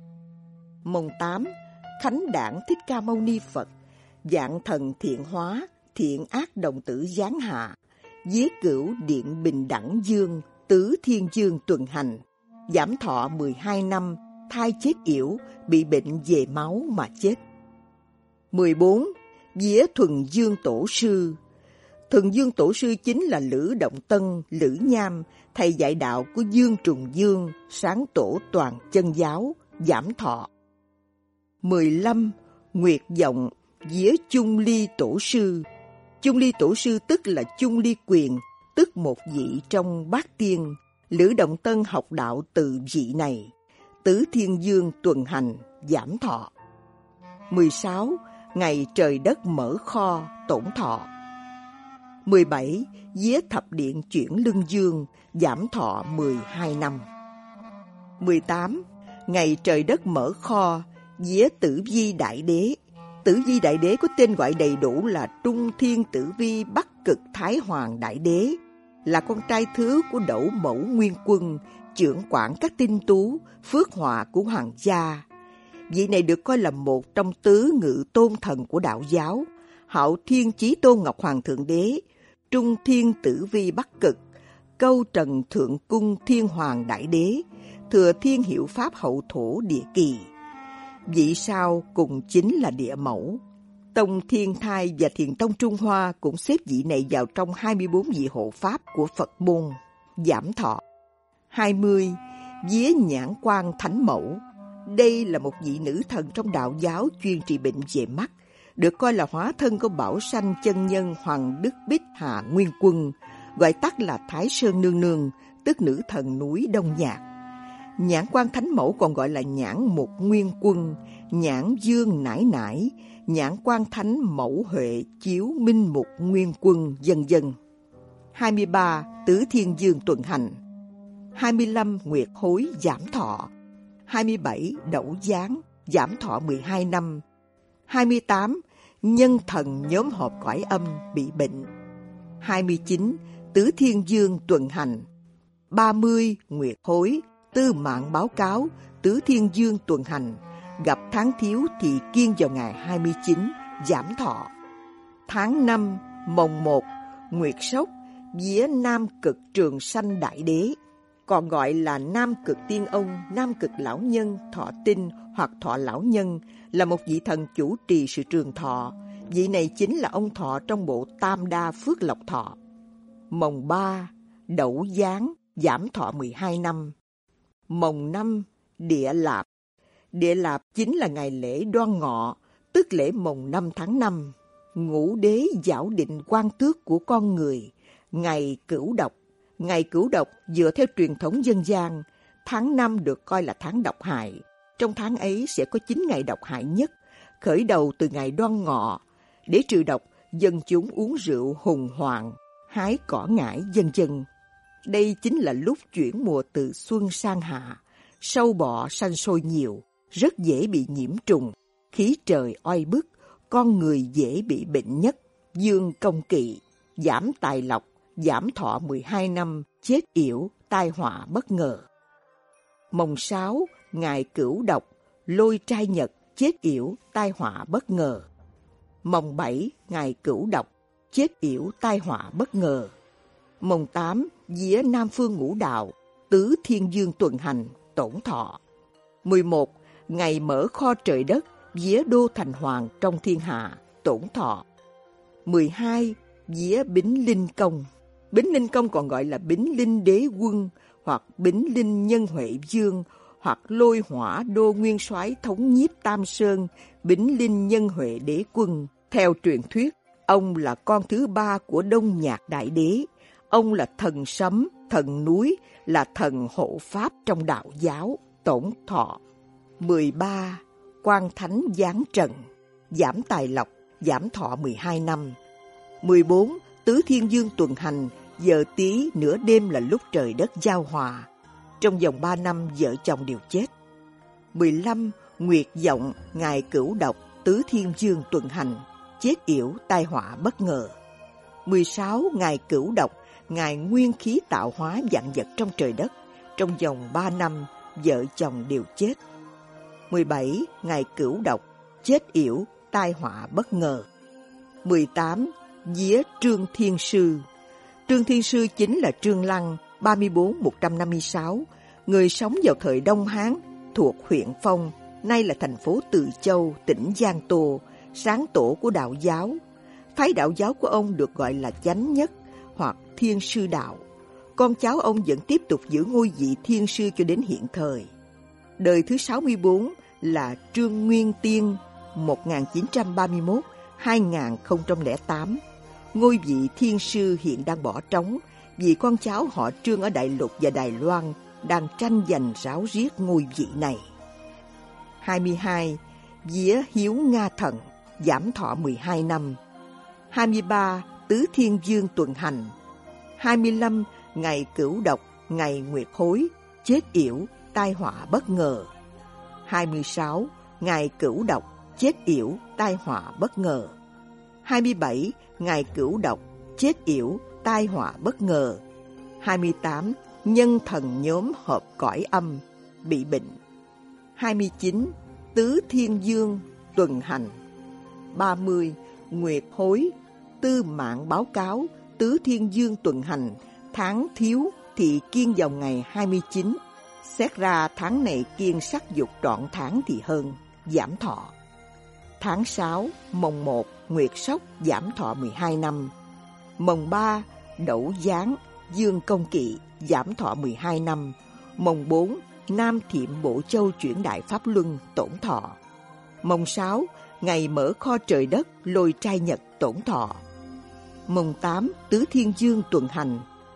Mồng tám, Khánh đản Thích Ca Mâu Ni Phật, Dạng thần thiện hóa, thiện ác đồng tử giáng hạ, vía Cửu Điện Bình Đẳng Dương, Tứ Thiên Dương tuần hành, giảm thọ mười hai năm, thai chết yểu, bị bệnh về máu mà chết. mười bốn. Vía Thuần Dương Tổ Sư. Thuần Dương Tổ Sư chính là Lữ Động Tân, Lữ Nham, thầy dạy đạo của Dương Trùng Dương, sáng tổ toàn chân giáo, giảm thọ. mười lăm. Nguyệt Vọng, vía Chung Ly Tổ Sư. Chung Ly Tổ Sư tức là Chung Ly Quyền, tức một vị trong bát tiên. Lữ Động Tân học đạo từ vị này. Tứ Thiên Dương tuần hành, giảm thọ. mười sáu. Ngày trời đất mở kho, tổn thọ. mười bảy. Vía Thập Điện chuyển Lưng Dương, giảm thọ mười hai năm. mười tám. Ngày trời đất mở kho, vía Tử Vi Đại Đế. Tử Vi Đại Đế có tên gọi đầy đủ là Trung Thiên Tử Vi Bắc Cực Thái Hoàng Đại Đế, là con trai thứ của Đẩu Mẫu Nguyên Quân, trưởng quản các tinh tú, phước họa của hoàng gia. Vị này được coi là một trong tứ ngự tôn thần của đạo giáo, Hạo Thiên Chí Tôn Ngọc Hoàng Thượng Đế, Trung Thiên Tử Vi Bắc Cực, Câu Trần Thượng Cung Thiên Hoàng Đại Đế, Thừa Thiên Hiệu Pháp Hậu Thổ Địa Kỳ. Vị sau cùng chính là Địa Mẫu. Tông Thiên Thai và Thiền Tông Trung Hoa cũng xếp vị này vào trong hai mươi bốn vị hộ pháp của Phật môn, giảm thọ. hai mươi. Vía Nhãn Quan Thánh Mẫu. Đây là một vị nữ thần trong đạo giáo chuyên trị bệnh về mắt, được coi là hóa thân của Bảo Sanh chân nhân Hoàng Đức Bích Hà Nguyên Quân, gọi tắt là Thái Sơn Nương Nương, tức nữ thần núi Đông Nhạc. Nhãn Quan Thánh Mẫu còn gọi là Nhãn Mục Nguyên Quân, Nhãn Dương Nải Nải, Nhãn Quan Thánh Mẫu Huệ Chiếu Minh Mục Nguyên Quân, vân vân. hai mươi ba. Tứ Thiên Dương tuần hành. hai mươi lăm. Nguyệt hối, giảm thọ. hai mươi bảy. Đẩu giáng, giảm thọ mười hai năm. hai mươi tám. Nhân thần nhóm họp cõi âm, bị bệnh. hai mươi chín. Tứ Thiên Dương tuần hành. ba mươi. Nguyệt hối, tư mạng báo cáo, Tứ Thiên Dương tuần hành, gặp tháng thiếu thì kiên vào ngày hai mươi chín, giảm thọ. Tháng năm, mồng một, Nguyệt sóc, vía Nam Cực Trường Sanh Đại Đế, còn gọi là Nam Cực Tiên Ông, Nam Cực Lão Nhân, Thọ Tinh hoặc Thọ Lão Nhân, là một vị thần chủ trì sự trường thọ, Vị này chính là ông Thọ trong bộ Tam Đa Phước Lộc Thọ. Mồng ba, Đẩu Giáng, giảm thọ mười hai năm. Mồng năm, Địa Lạp. Địa Lạp chính là ngày lễ Đoan Ngọ, tức lễ mồng năm tháng năm. Ngũ đế giảo định quan tước của con người, ngày Cửu Độc. Ngày Cửu Độc dựa theo truyền thống dân gian, tháng năm được coi là tháng độc hại. Trong tháng ấy sẽ có chín ngày độc hại nhất, khởi đầu từ ngày Đoan Ngọ. Để trừ độc, dân chúng uống rượu hùng hoạn, hái cỏ ngải vân vân. Đây chính là lúc chuyển mùa từ xuân sang hạ, sâu bọ sanh sôi nhiều, rất dễ bị nhiễm trùng, khí trời oi bức, con người dễ bị bệnh nhất. Dương công kỵ, giảm tài lộc, giảm thọ mười hai năm, chết yểu, tai họa bất ngờ. Mồng sáu, ngày Cửu Độc, lôi trai nhật, chết yểu, tai họa bất ngờ. Mồng bảy, ngày Cửu Độc, chết yểu, tai họa bất ngờ. Mồng tám, vía Nam Phương Ngũ Đạo, tứ thiên dương tuần hành, tổn thọ. mười một, ngày mở kho trời đất, vía đô thành hoàng trong thiên hạ, tổn thọ. mười hai, vía Bính Linh Công. Bính Linh Công còn gọi là Bính Linh Đế Quân, hoặc Bính Linh Nhân Huệ Dương, hoặc Lôi Hỏa Đô Nguyên Soái thống nhiếp Tam Sơn, Bính Linh Nhân Huệ Đế Quân. Theo truyền thuyết, ông là con thứ ba của Đông Nhạc Đại Đế. Ông là thần sấm, thần núi, là thần hộ pháp trong đạo giáo, tổn thọ. mười ba. Quan Thánh giáng trần, giảm tài lộc, giảm thọ mười hai năm. mười bốn. Tứ Thiên Dương tuần hành, giờ tí nửa đêm là lúc trời đất giao hòa. Trong vòng ba năm vợ chồng đều chết. mười lăm. Nguyệt vọng, ngày Cửu Độc, Tứ Thiên Dương tuần hành, chết yểu, tai họa bất ngờ. mười sáu. Ngày Cửu Độc, ngày nguyên khí tạo hóa vạn vật trong trời đất. Trong vòng ba năm, vợ chồng đều chết. mười bảy. Ngày Cửu Độc, chết yểu, tai họa bất ngờ. mười tám. Vía Trương Thiên Sư. Trương Thiên Sư chính là Trương Lăng, ba mươi tư một trăm năm mươi sáu, người sống vào thời Đông Hán, thuộc huyện Phong, nay là thành phố Từ Châu, tỉnh Giang Tô, sáng tổ của đạo giáo. Phái đạo giáo của ông được gọi là Chánh Nhất hoặc Thiên Sư Đạo. Con cháu ông vẫn tiếp tục giữ ngôi vị Thiên Sư cho đến hiện thời. Đời thứ sáu mươi tư là Trương Nguyên Tiên, một nghìn chín trăm ba mươi mốt đến hai nghìn không trăm lẻ tám. Ngôi vị Thiên Sư hiện đang bỏ trống vì con cháu họ Trương ở Đại Lục và Đài Loan đang tranh giành ráo riết ngôi vị này. hai mươi hai. Vía Hiếu Nga Thần, giảm thọ mười hai năm. hai mươi ba. Tứ Thiên Dương tuần hành. hai mươi lăm. Ngày Cửu Độc, ngày Nguyệt Hối, chết yểu, tai họa bất ngờ. hai mươi sáu. Ngày Cửu Độc, chết yểu, tai họa bất ngờ. hai mươi bảy. Ngày Cửu Độc, chết yểu, tai họa bất ngờ. hai mươi tám. Nhân thần nhóm hợp cõi âm, bị bệnh. hai mươi chín. Tứ Thiên Dương tuần hành. ba mươi. Nguyệt Hối, tư mạng báo cáo, Tứ Thiên Dương tuần hành, tháng thiếu thì kiêng vào ngày hai mươi chín. Xét ra tháng này kiêng sắc dục trọn tháng thì hơn, giảm thọ. Tháng sáu, mồng một, Nguyệt Sóc, giảm thọ mười hai năm. Mồng ba, Đẩu Giáng, Dương Công Kỵ, giảm thọ mười hai năm. Mồng bốn, Nam Thiệm Bộ Châu chuyển đại Pháp Luân, tổn thọ. Mồng sáu, ngày mở kho trời đất, lôi trai nhật, tổn thọ. Mồng tám, Tứ Thiên Dương tuần hành.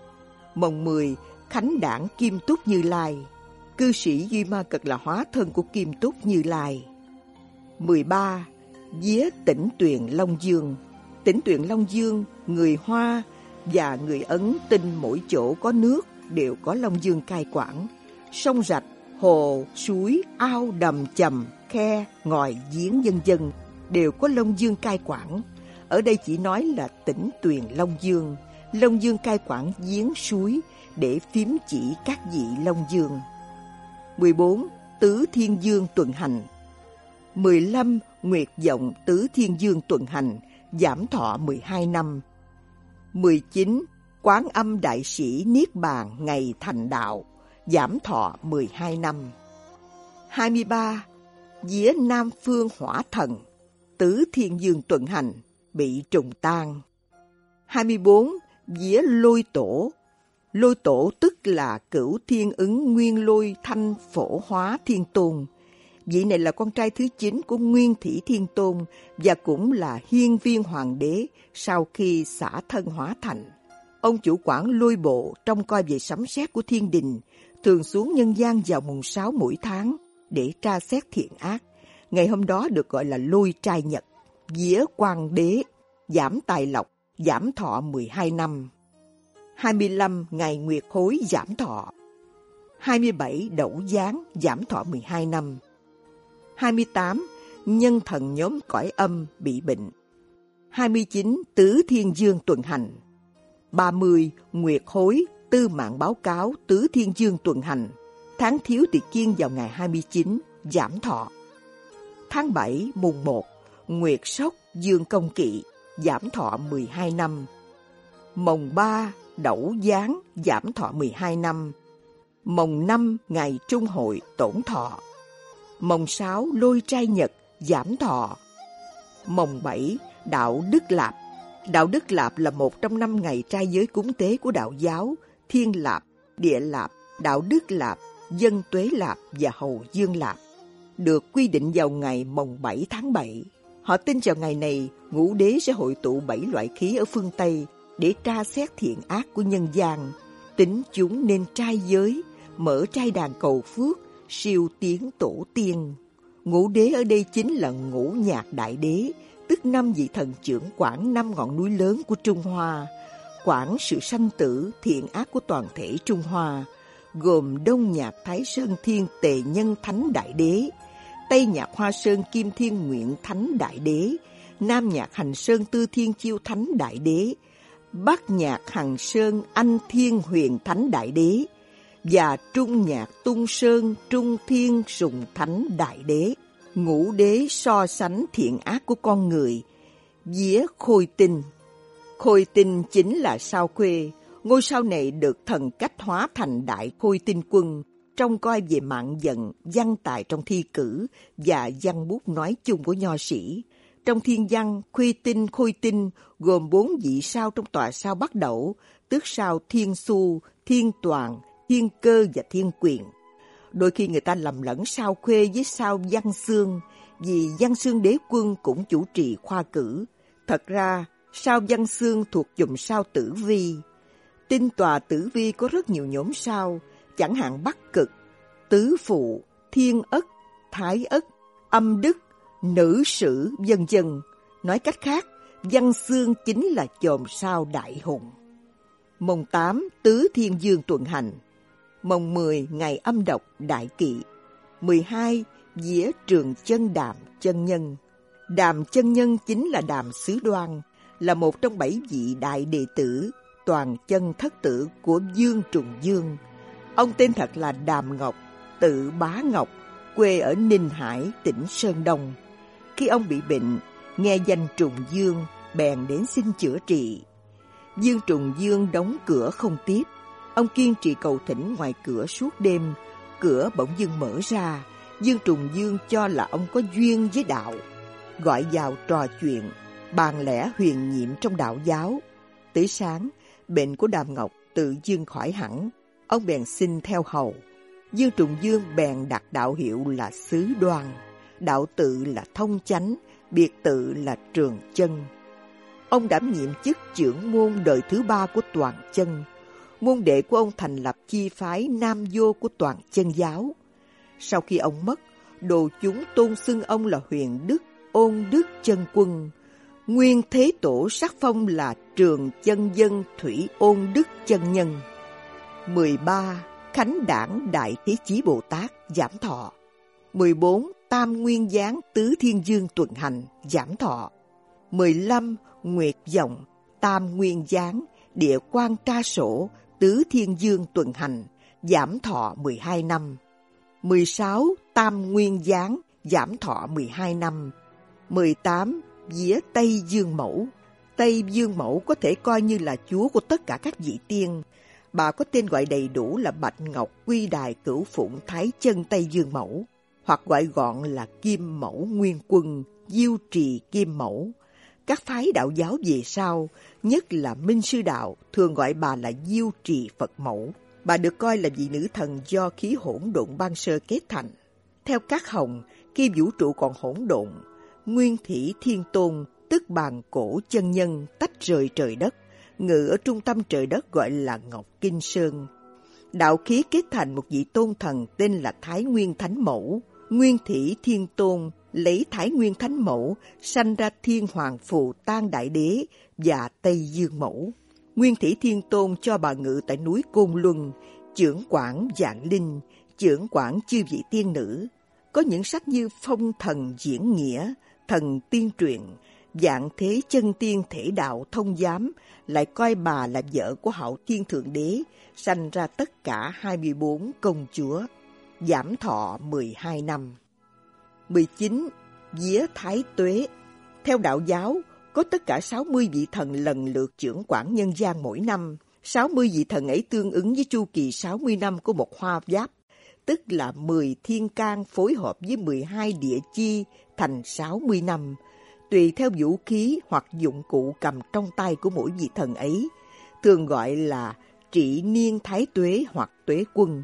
Mồng mười, Khánh Đản Kim Túc Như Lai. Cư sĩ Duy Ma Cật là hóa thân của Kim Túc Như Lai. mười ba. Vía Tĩnh Tuyền Long Dương. Tĩnh Tuyền Long Dương, người Hoa và người Ấn tin mỗi chỗ có nước đều có Long Dương cai quản. Sông rạch, hồ, suối, ao, đầm, chầm, khe, ngòi, giếng vân vân đều có Long Dương cai quản. Ở đây chỉ nói là Tĩnh Tuyền Long Dương. Long Dương cai quản giếng suối để phím chỉ các vị Long Dương. mười bốn. Tứ Thiên Dương tuần hành. mười lăm. Nguyệt vọng Tứ Thiên Dương tuần hành, giảm thọ mười hai năm. mười chín. Quán Âm Đại Sĩ Niết Bàn ngày thành đạo, giảm thọ mười hai năm. hai mươi ba. Vía Nam Phương Hỏa Thần, Tứ Thiên Dương tuần hành, bị trùng tan. hai mươi bốn. Vía Lôi Tổ. Lôi Tổ tức là Cửu Thiên Ứng Nguyên Lôi Thanh Phổ Hóa Thiên Tôn. Vị này là con trai thứ chín của Nguyên Thủy Thiên Tôn và cũng là hiên viên hoàng đế sau khi xả thân hóa thành. Ông chủ quản lôi bộ trông coi về sấm sét của thiên đình, thường xuống nhân gian vào mùng sáu mỗi tháng để tra xét thiện ác. Ngày hôm đó được gọi là lôi trai nhật. Vía Quang Đế, giảm tài lộc, giảm thọ mười hai năm. hai mươi lăm. Ngày Nguyệt Hối, giảm thọ. hai mươi bảy. Đẩu Giáng, giảm thọ mười hai năm. hai mươi tám. Nhân thần nhóm cõi âm bị bệnh. hai mươi chín. Tứ Thiên Dương tuần hành. ba mươi. Nguyệt Hối, tư mạng báo cáo Tứ Thiên Dương tuần hành. Tháng Thiếu Tỵ Kiên vào ngày hai mươi chín, giảm thọ. Tháng bảy, mùng một, Nguyệt Sóc, Dương Công Kỵ, giảm thọ mười hai năm. Mồng ba, Đẩu Giáng, giảm thọ mười hai năm. Mồng năm, ngày Trung Hội, tổn thọ. Mồng sáu, Lôi Trai Nhật, giảm thọ. Mồng bảy, Đạo Đức Lạp. Đạo Đức Lạp là một trong năm ngày trai giới cúng tế của đạo giáo: Thiên Lạp, Địa Lạp, Đạo Đức Lạp, Dân Tuế Lạp và Hầu Dương Lạp, được quy định vào ngày mồng bảy tháng bảy. Họ tin vào ngày này, ngũ đế sẽ hội tụ bảy loại khí ở phương Tây để tra xét thiện ác của nhân gian. Tính chúng nên trai giới, mở trai đàn cầu phước, siêu tiến tổ tiên. Ngũ đế ở đây chính là Ngũ Nhạc Đại Đế, tức năm vị thần trưởng quản năm ngọn núi lớn của Trung Hoa, quản sự sanh tử, thiện ác của toàn thể Trung Hoa, gồm Đông Nhạc Thái Sơn Thiên Tề Nhân Thánh Đại Đế, Tây Nhạc Hoa Sơn Kim Thiên Nguyện Thánh Đại Đế, Nam Nhạc Hành Sơn Tư Thiên Chiêu Thánh Đại Đế, Bắc Nhạc Hằng Sơn Anh Thiên Huyền Thánh Đại Đế và Trung Nhạc Tung Sơn Trung Thiên Sùng Thánh Đại Đế. Ngũ đế so sánh thiện ác của con người. Vía Khôi Tinh. Khôi Tinh chính là sao Khuê. Ngôi sao này được thần cách hóa thành Đại Khôi Tinh Quân, trông coi về mạng vận, văn tài trong thi cử và văn bút nói chung của nho sĩ. Trong thiên văn, Khuê Tinh, Khôi Tinh gồm bốn vị sao trong tòa sao Bắc Đẩu, tức sao Thiên Xu, Thiên Toàn, Thiên Cơ và Thiên Quyền. Đôi khi người ta lầm lẫn sao Khuê với sao Văn Xương, vì Văn Xương đế quân cũng chủ trì khoa cử. Thật ra, sao Văn Xương thuộc chùm sao Tử Vi. Tinh tòa Tử Vi có rất nhiều nhóm sao, chẳng hạn Bắc Cực, Tứ Phụ, Thiên Ất, Thái Ất, Âm Đức, Nữ Sử, vân vân. Nói cách khác, Văn Xương chính là chòm sao Đại Hùng. Mồng tám, Tứ Thiên Dương tuần hành. Mồng mười, ngày Âm Độc Đại Kỵ. mười hai, vía Trường Chân Đàm chân nhân. Đàm chân nhân chính là Đàm Xứ Đoan, là một trong bảy vị đại đệ tử, toàn chân thất tử của Dương Trùng Dương. Ông tên thật là Đàm Ngọc, tự Bá Ngọc, quê ở Ninh Hải, tỉnh Sơn Đông. Khi ông bị bệnh, nghe danh Trùng Dương, bèn đến xin chữa trị. Dương Trùng Dương đóng cửa không tiếp. Ông kiên trì cầu thỉnh ngoài cửa suốt đêm, cửa bỗng dưng mở ra. Dương Trùng Dương cho là ông có duyên với đạo, gọi vào trò chuyện, bàn lẽ huyền nhiệm trong đạo giáo. Tới sáng, bệnh của Đàm Ngọc tự dưng khỏi hẳn, ông bèn xin theo hầu. Dương Trùng Dương bèn đặt đạo hiệu là Xứ Đoan, đạo tự là Thông Chánh, biệt tự là Trường Chân. Ông đảm nhiệm chức trưởng môn đời thứ ba của Toàn Chân. Môn đệ của ông thành lập chi phái Nam Vô của Toàn Chân giáo. Sau khi ông mất, đồ chúng tôn xưng ông là Huyền Đức, Ôn Đức Chân Quân. Nguyên Thế Tổ sắc phong là Trường Chân Dân Thủy Ôn Đức Chân Nhân. mười ba. Khánh Đản Đại Thế Chí Bồ Tát, giảm thọ. mười bốn. Tam Nguyên Giáng Tứ Thiên Dương tuần hành, giảm thọ. mười lăm. Nguyệt Dòng Tam Nguyên Giáng Địa Quan Tra Sổ Tứ Thiên Dương tuần hành, giảm thọ mười hai năm. mười sáu. Tam Nguyên Giáng, giảm thọ mười hai năm. mười tám. Vía Tây Dương Mẫu. Tây Dương Mẫu có thể coi như là chúa của tất cả các vị tiên. Bà có tên gọi đầy đủ là Bạch Ngọc Quy Đài Cửu Phụng Thái Chân Tây Dương Mẫu, hoặc gọi gọn là Kim Mẫu Nguyên Quân, Diêu Trì Kim Mẫu. Các phái đạo giáo về sau, nhất là Minh Sư Đạo, thường gọi bà là Diêu Trì Phật Mẫu. Bà được coi là vị nữ thần do khí hỗn độn ban sơ kết thành. Theo các hồng, khi vũ trụ còn hỗn độn, Nguyên Thủy Thiên Tôn, tức bàn cổ chân nhân, tách rời trời đất, ngự ở trung tâm trời đất gọi là Ngọc Kinh Sơn. Đạo khí kết thành một vị tôn thần tên là Thái Nguyên Thánh Mẫu. Nguyên Thủy Thiên Tôn lấy Thái Nguyên Thánh Mẫu sanh ra Thiên Hoàng Phù Tang Đại Đế và Tây Dương Mẫu. Nguyên Thủy Thiên Tôn cho bà ngự tại núi Côn Luân, chưởng quản vạn linh, chưởng quản chư vị tiên nữ. Có những sách như Phong Thần Diễn Nghĩa, Thần Tiên Truyện, Vạn Thế Chân Tiên Thể Đạo Thông Giám lại coi bà là vợ của Hậu Thiên Thượng Đế, sanh ra tất cả hai mươi bốn công chúa, giảm thọ mười hai năm. mười chín. Vía Thái Tuế. Theo đạo giáo, có tất cả sáu mươi vị thần lần lượt chưởng quản nhân gian mỗi năm. sáu mươi vị thần ấy tương ứng với chu kỳ sáu mươi năm của một hoa giáp, tức là mười thiên can phối hợp với mười hai địa chi thành sáu mươi năm, tùy theo vũ khí hoặc dụng cụ cầm trong tay của mỗi vị thần ấy, thường gọi là trị niên thái tuế hoặc tuế quân,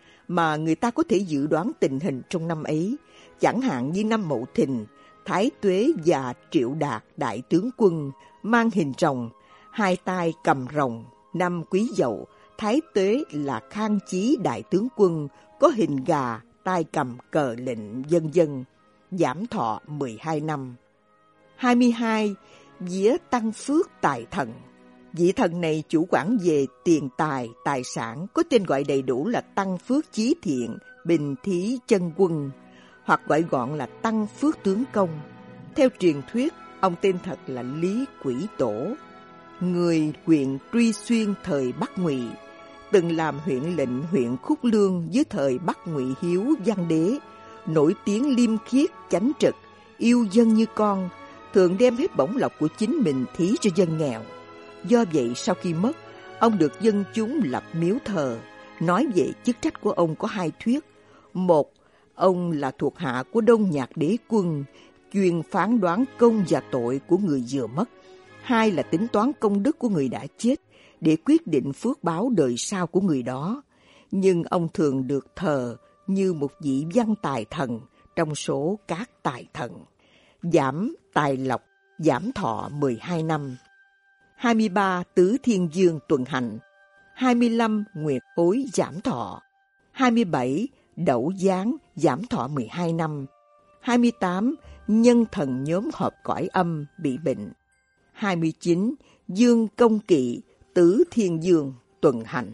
mà người ta có thể dự đoán tình hình trong năm ấy. Chẳng hạn như năm Mậu Thìn, Thái Tuế và Triệu Đạt đại tướng quân mang hình rồng, hai tay cầm rồng. Năm Quý Dậu, Thái Tuế là Khang Chí đại tướng quân có hình gà, tay cầm cờ lệnh, vân vân, giảm thọ mười hai năm. hai mươi hai. Vía Tăng Phước Tài Thần. Vị thần này chủ quản về tiền tài, tài sản, có tên gọi đầy đủ là Tăng Phước Chí Thiện, Bình Thí Chân Quân, hoặc gọi gọn là Tăng Phước Tướng Công. Theo truyền thuyết, ông tên thật là Lý Quỷ Tổ, người huyện Truy Xuyên thời Bắc Ngụy, từng làm huyện lệnh huyện Khúc Lương dưới thời Bắc Ngụy Hiếu Văn Đế, nổi tiếng liêm khiết, chánh trực, yêu dân như con, thường đem hết bổng lộc của chính mình thí cho dân nghèo. Do vậy, sau khi mất, ông được dân chúng lập miếu thờ. Nói về chức trách của ông có hai thuyết. Một, ông là thuộc hạ của Đông Nhạc Đế Quân, chuyên phán đoán công và tội của người vừa mất. Hai là tính toán công đức của người đã chết để quyết định phước báo đời sau của người đó. Nhưng ông thường được thờ như một vị văn tài thần trong số các tài thần. Giảm tài lộc, giảm thọ mười hai năm. hai mươi ba. Tứ Thiên Dương tuần hành. hai mươi lăm. Nguyệt Hối giảm thọ. hai mươi bảy. Đẩu Giáng giảm thọ mười hai năm. hai mươi tám. Nhân thần nhóm hợp cõi âm bị bệnh. hai mươi chín. Dương Công Kỵ Tứ Thiên Dương tuần hành.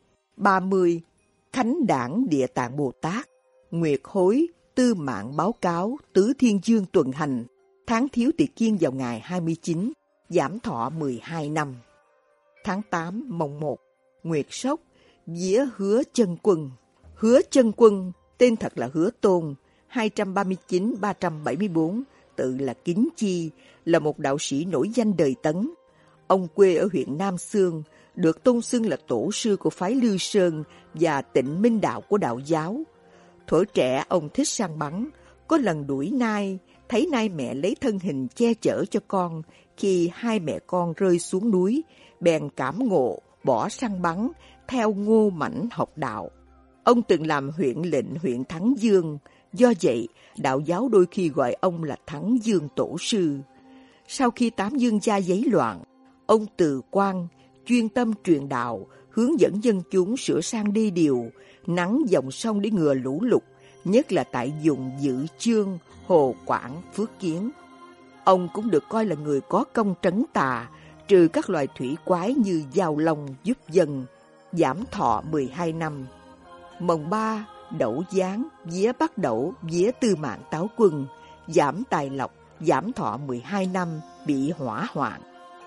ba mươi. Khánh Đản Địa Tạng Bồ Tát, Nguyệt Hối Tư Mạng báo cáo Tứ Thiên Dương tuần hành. Tháng Thiếu Tỵ Kiên vào ngày hai mươi chín, giảm thọ mười hai năm. Tháng tám mồng một, Nguyệt Sóc vía Hứa Chân Quân. Hứa Chân Quân, tên thật là Hứa Tôn, hai trăm ba mươi chín đến ba trăm bảy mươi tư, tự là Kính Chi, là một đạo sĩ nổi danh đời Tấn. Ông quê ở huyện Nam Xương, được tôn xưng là tổ sư của phái Lư Sơn và Tịnh Minh đạo của đạo giáo. Thuở trẻ ông thích săn bắn, có lần đuổi nai, thấy nai mẹ lấy thân hình che chở cho con khi hai mẹ con rơi xuống núi, bèn cảm ngộ, bỏ săn bắn, theo Ngô Mãnh học đạo. Ông từng làm huyện lệnh huyện Thắng Dương, do vậy đạo giáo đôi khi gọi ông là Thắng Dương Tổ sư. Sau khi Tám Dương gia giấy loạn, ông từ quan, chuyên tâm truyền đạo, hướng dẫn dân chúng sửa sang đê điều, nắn dòng sông để ngừa lũ lụt, nhất là tại vùng Dự Chương, Hồ Quảng, Phước Kiến. Ông cũng được coi là người có công trấn tà, trừ các loài thủy quái như giao long giúp dân, giảm thọ mười hai năm. Mồng ba, Đẩu Giáng, vía Bắc Đẩu, vía Tư Mạng Táo Quân, giảm tài lộc, giảm thọ mười hai năm, bị hỏa hoạn.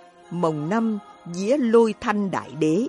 Mồng năm, vía Lôi Thanh Đại Đế.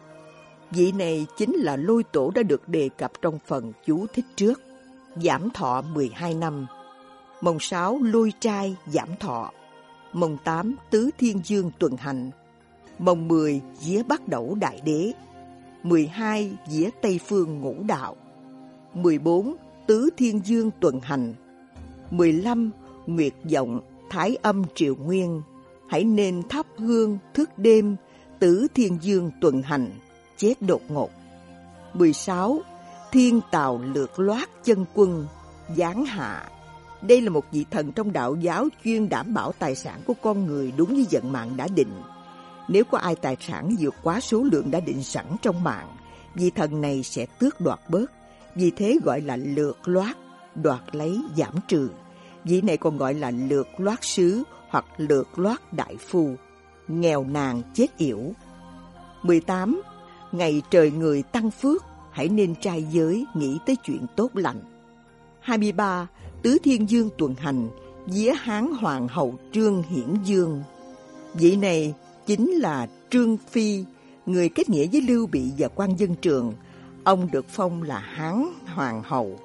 Vị này chính là Lôi Tổ đã được đề cập trong phần chú thích trước, giảm thọ mười hai năm. Mồng sáu, Lôi Trai, giảm thọ. Mồng tám, Tứ Thiên Dương tuần hành. Mồng mười, vía Bắc Đẩu Đại Đế. mười hai, vía Tây Phương Ngũ Đạo. mười bốn, Tứ Thiên Dương tuần hành. mười lăm, Nguyệt Vọng, Thái Âm Triệu Nguyên. hãy nên thắp hương thức đêm, Tứ Thiên Dương tuần hành, chết đột ngột. mười sáu. Thiên Tào lược loát chân quân, giáng hạ. Đây là một vị thần trong đạo giáo chuyên đảm bảo tài sản của con người đúng như vận mạng đã định. Nếu có ai tài sản vượt quá số lượng đã định sẵn trong mạng, vị thần này sẽ tước đoạt bớt. Vì thế gọi là lược loát, đoạt lấy, giảm trừ. Vị này còn gọi là lược loát sứ hoặc lược loát đại phu, nghèo nàn chết yểu. mười tám. Ngày trời người tăng phước, hãy nên trai giới, nghĩ tới chuyện tốt lành. hai mươi ba. Tứ Thiên Dương tuần hành, vía Hán Hoàng hậu Trương Hiển Dương. Vị này chính là Trương Phi, người kết nghĩa với Lưu Bị và Quan Dân Trường. Ông được phong là Hán Hoàng hậu.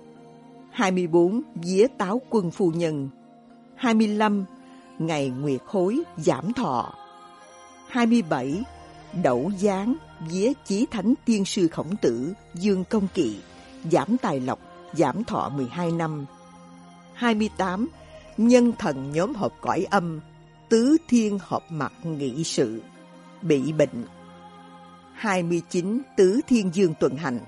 hai mươi bốn. Vía Táo Quân phu nhân. hai mươi lăm. Ngày Nguyệt Hối, giảm thọ. hai mươi bảy. Đẩu Giáng, vía Chí Thánh Tiên sư Khổng Tử, Dương Công Kỵ, giảm tài lộc, giảm thọ mười hai năm. hai mươi tám. Nhân thần nhóm họp cõi âm, Tứ Thiên họp mặt nghị sự, bị bệnh. hai mươi chín. Tứ Thiên Dương tuần hành.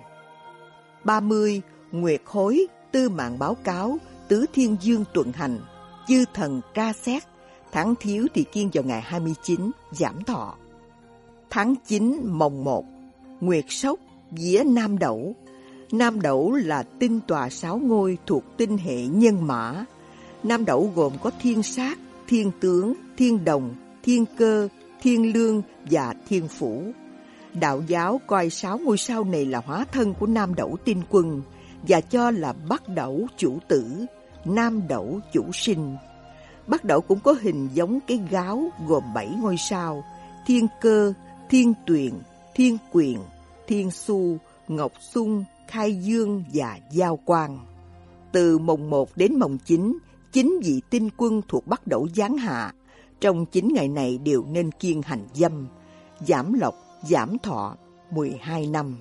ba mươi. Nguyệt Hối, Tư Mạng báo cáo, Tứ Thiên Dương tuần hành, chư thần tra xét. Tháng Thiếu thì kiên vào ngày hai mươi chín, giảm thọ. Tháng chín mồng một, Nguyệt Sóc, vía Nam Đẩu. Nam Đẩu là tinh tòa sáu ngôi thuộc tinh hệ Nhân Mã. Nam Đẩu gồm có Thiên Sát, Thiên Tướng, Thiên Đồng, Thiên Cơ, Thiên Lương và Thiên Phủ. Đạo giáo coi sáu ngôi sao này là hóa thân của Nam Đẩu tinh quân và cho là Bắc Đẩu chủ tử, Nam Đẩu chủ sinh. Bắc Đẩu cũng có hình giống cái gáo gồm bảy ngôi sao: Thiên Cơ, Thiên Tuyền, Thiên Quyền, Thiên Xu, Ngọc Xung, Khai Dương và Giao Quang. Từ mồng một đến mồng chín, chín vị tinh quân thuộc Bắc Đẩu giáng hạ. Trong chín ngày này đều nên kiêng hành dâm, giảm lộc, giảm thọ mười hai năm.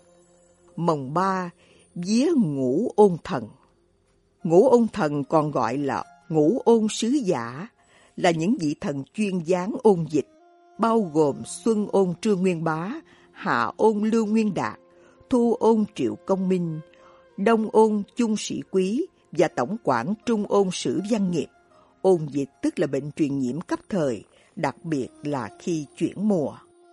Mồng ba, vía Ngũ Ôn Thần. Ngũ Ôn Thần còn gọi là Ngũ Ôn Sứ Giả, là những vị thần chuyên giáng ôn dịch, bao gồm Xuân Ôn Trương Nguyên Bá, Hạ Ôn Lưu Nguyên Đạt, Thu Ôn Triệu Công Minh, Đông Ôn Chung Sĩ Quý và Tổng quản Trung Ôn Sử Văn Nghiệp. Ôn dịch tức là bệnh truyền nhiễm cấp thời, đặc biệt là khi chuyển mùa.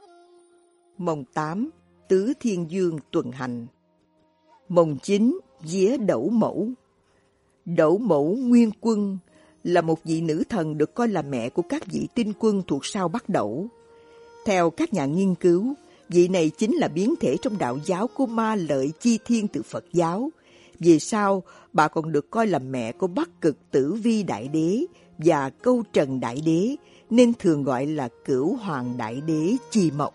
Mồng tám, Tứ Thiên Dương tuần hành. Mồng chín, vía Đẩu Mẫu. Đẩu Mẫu Nguyên Quân là một vị nữ thần được coi là mẹ của các vị tinh quân thuộc sao Bắc Đẩu. Theo các nhà nghiên cứu, vị này chính là biến thể trong đạo giáo của Ma Lợi Chi Thiên từ Phật giáo. Về sau, bà còn được coi là mẹ của Bắc Cực Tử Vi Đại Đế và Câu Trần Đại Đế, nên thường gọi là Cửu Hoàng Đại Đế Chi Mẫu.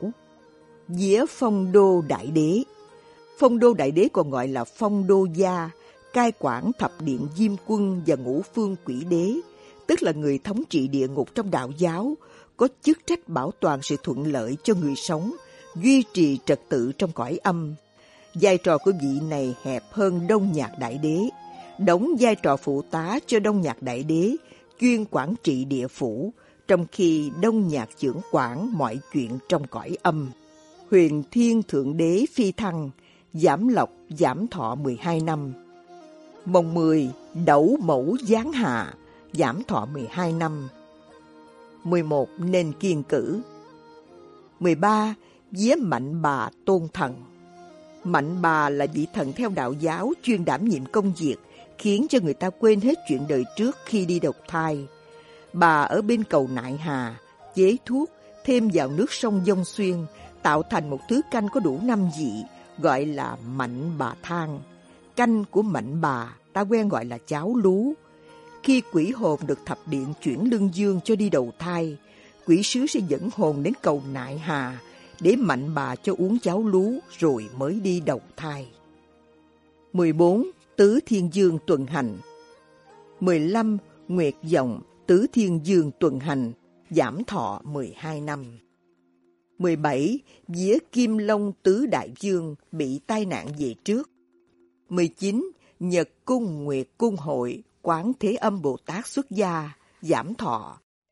Vía Phong Đô Đại Đế. Phong Đô Đại Đế còn gọi là Phong Đô Gia, cai quản thập điện Diêm Quân và Ngũ Phương Quỷ Đế, tức là người thống trị địa ngục trong đạo giáo, có chức trách bảo toàn sự thuận lợi cho người sống, duy trì trật tự trong cõi âm. Vai trò của vị này hẹp hơn Đông Nhạc Đại Đế, đóng vai trò phụ tá cho Đông Nhạc Đại Đế, chuyên quản trị địa phủ, trong khi Đông Nhạc trưởng quản mọi chuyện trong cõi âm. Huyền Thiên Thượng Đế phi thăng, giảm lộc, giảm thọ mười hai năm. Mồng mười, Đẩu Mẫu giáng hạ, giảm thọ mười hai năm. mười một, nên kiêng cử. mười ba, vía Mạnh Bà Tôn Thần. Mạnh Bà là vị thần theo đạo giáo chuyên đảm nhiệm công việc, khiến cho người ta quên hết chuyện đời trước khi đi độc thai. Bà ở bên cầu Nại Hà, chế thuốc, thêm vào nước sông Dông Xuyên, tạo thành một thứ canh có đủ năm vị, gọi là Mạnh Bà Thang. Canh của Mạnh Bà ta quen gọi là cháo lú. Khi quỷ hồn được thập điện chuyển lưng dương cho đi đầu thai, quỷ sứ sẽ dẫn hồn đến cầu Nại Hà để Mạnh Bà cho uống cháo lú rồi mới đi đầu thai. mười bốn. Tứ Thiên Dương tuần hành. mười lăm. Nguyệt Vọng, Tứ Thiên Dương tuần hành, giảm thọ mười hai năm. mười bảy. Vía Kim Long Tứ Đại Dương bị tai nạn về trước. mười chín. Nhật Cung Nguyệt Cung Hội, Quán Thế Âm Bồ Tát xuất gia, giảm thọ.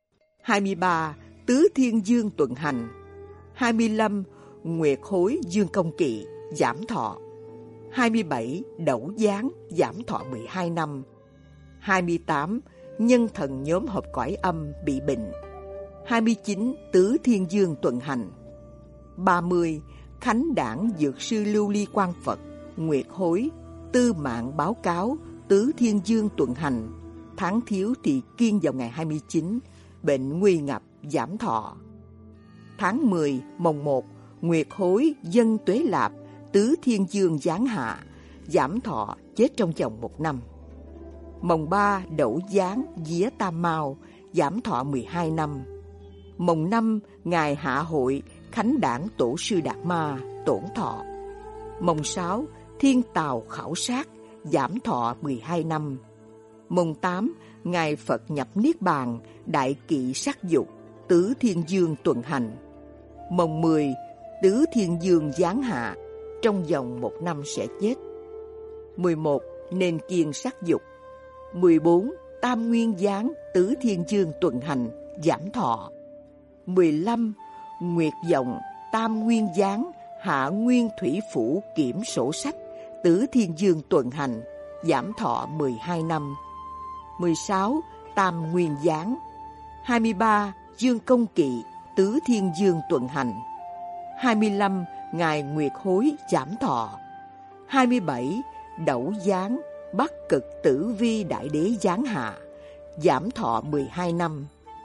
hai mươi ba. Tứ Thiên Dương tuần hành. hai mươi lăm. Nguyệt hối dương công kỵ, giảm thọ. hai mươi bảy. Đẩu giáng, giảm thọ mười hai năm. hai mươi tám. Nhân thần nhóm hộp cõi âm, bị bệnh. hai mươi chín. Tứ Thiên Dương tuần hành. ba mươi. Khánh đản dược sư lưu ly quang Phật, nguyệt hối, tư mạng báo cáo, tứ Thiên Dương tuần hành. Tháng thiếu thì kiên vào ngày hai mươi chín, bệnh nguy ngập, giảm thọ. Tháng mười, mồng một, nguyệt hối, dân tuế lạp, tứ Thiên Dương giáng hạ, giảm thọ, chết trong vòng một năm. Mồng ba, đẩu giáng, vía tam mau, giảm thọ mười hai năm. Mồng năm, ngày hạ hội, khánh đản tổ sư Đạt Ma, tổn thọ. Mồng sáu, thiên tào khảo sát, giảm thọ mười hai năm. Mồng tám, ngày Phật nhập niết bàn, đại kỵ sắc dục, tứ Thiên Dương tuần hành. Mồng mười, tứ Thiên Dương giáng hạ, trong vòng một năm sẽ chết. mười một, nên kiêng sắc dục. mười bốn, tam nguyên giáng, tứ Thiên Dương tuần hành, giảm thọ. mười lăm, nguyệt vọng, tam nguyên giáng, hạ nguyên thủy phủ kiểm sổ sách, tứ Thiên Dương tuần hành, giảm thọ mười hai năm. mười sáu, tam nguyên giáng. hai mươi ba, dương công kỵ, tứ Thiên Dương tuần hành. hai mươi lăm, ngày nguyệt hối, giảm thọ. hai mươi bảy, đẩu giáng, bắc cực tử vi đại đế giáng hạ, giảm thọ mười hai năm.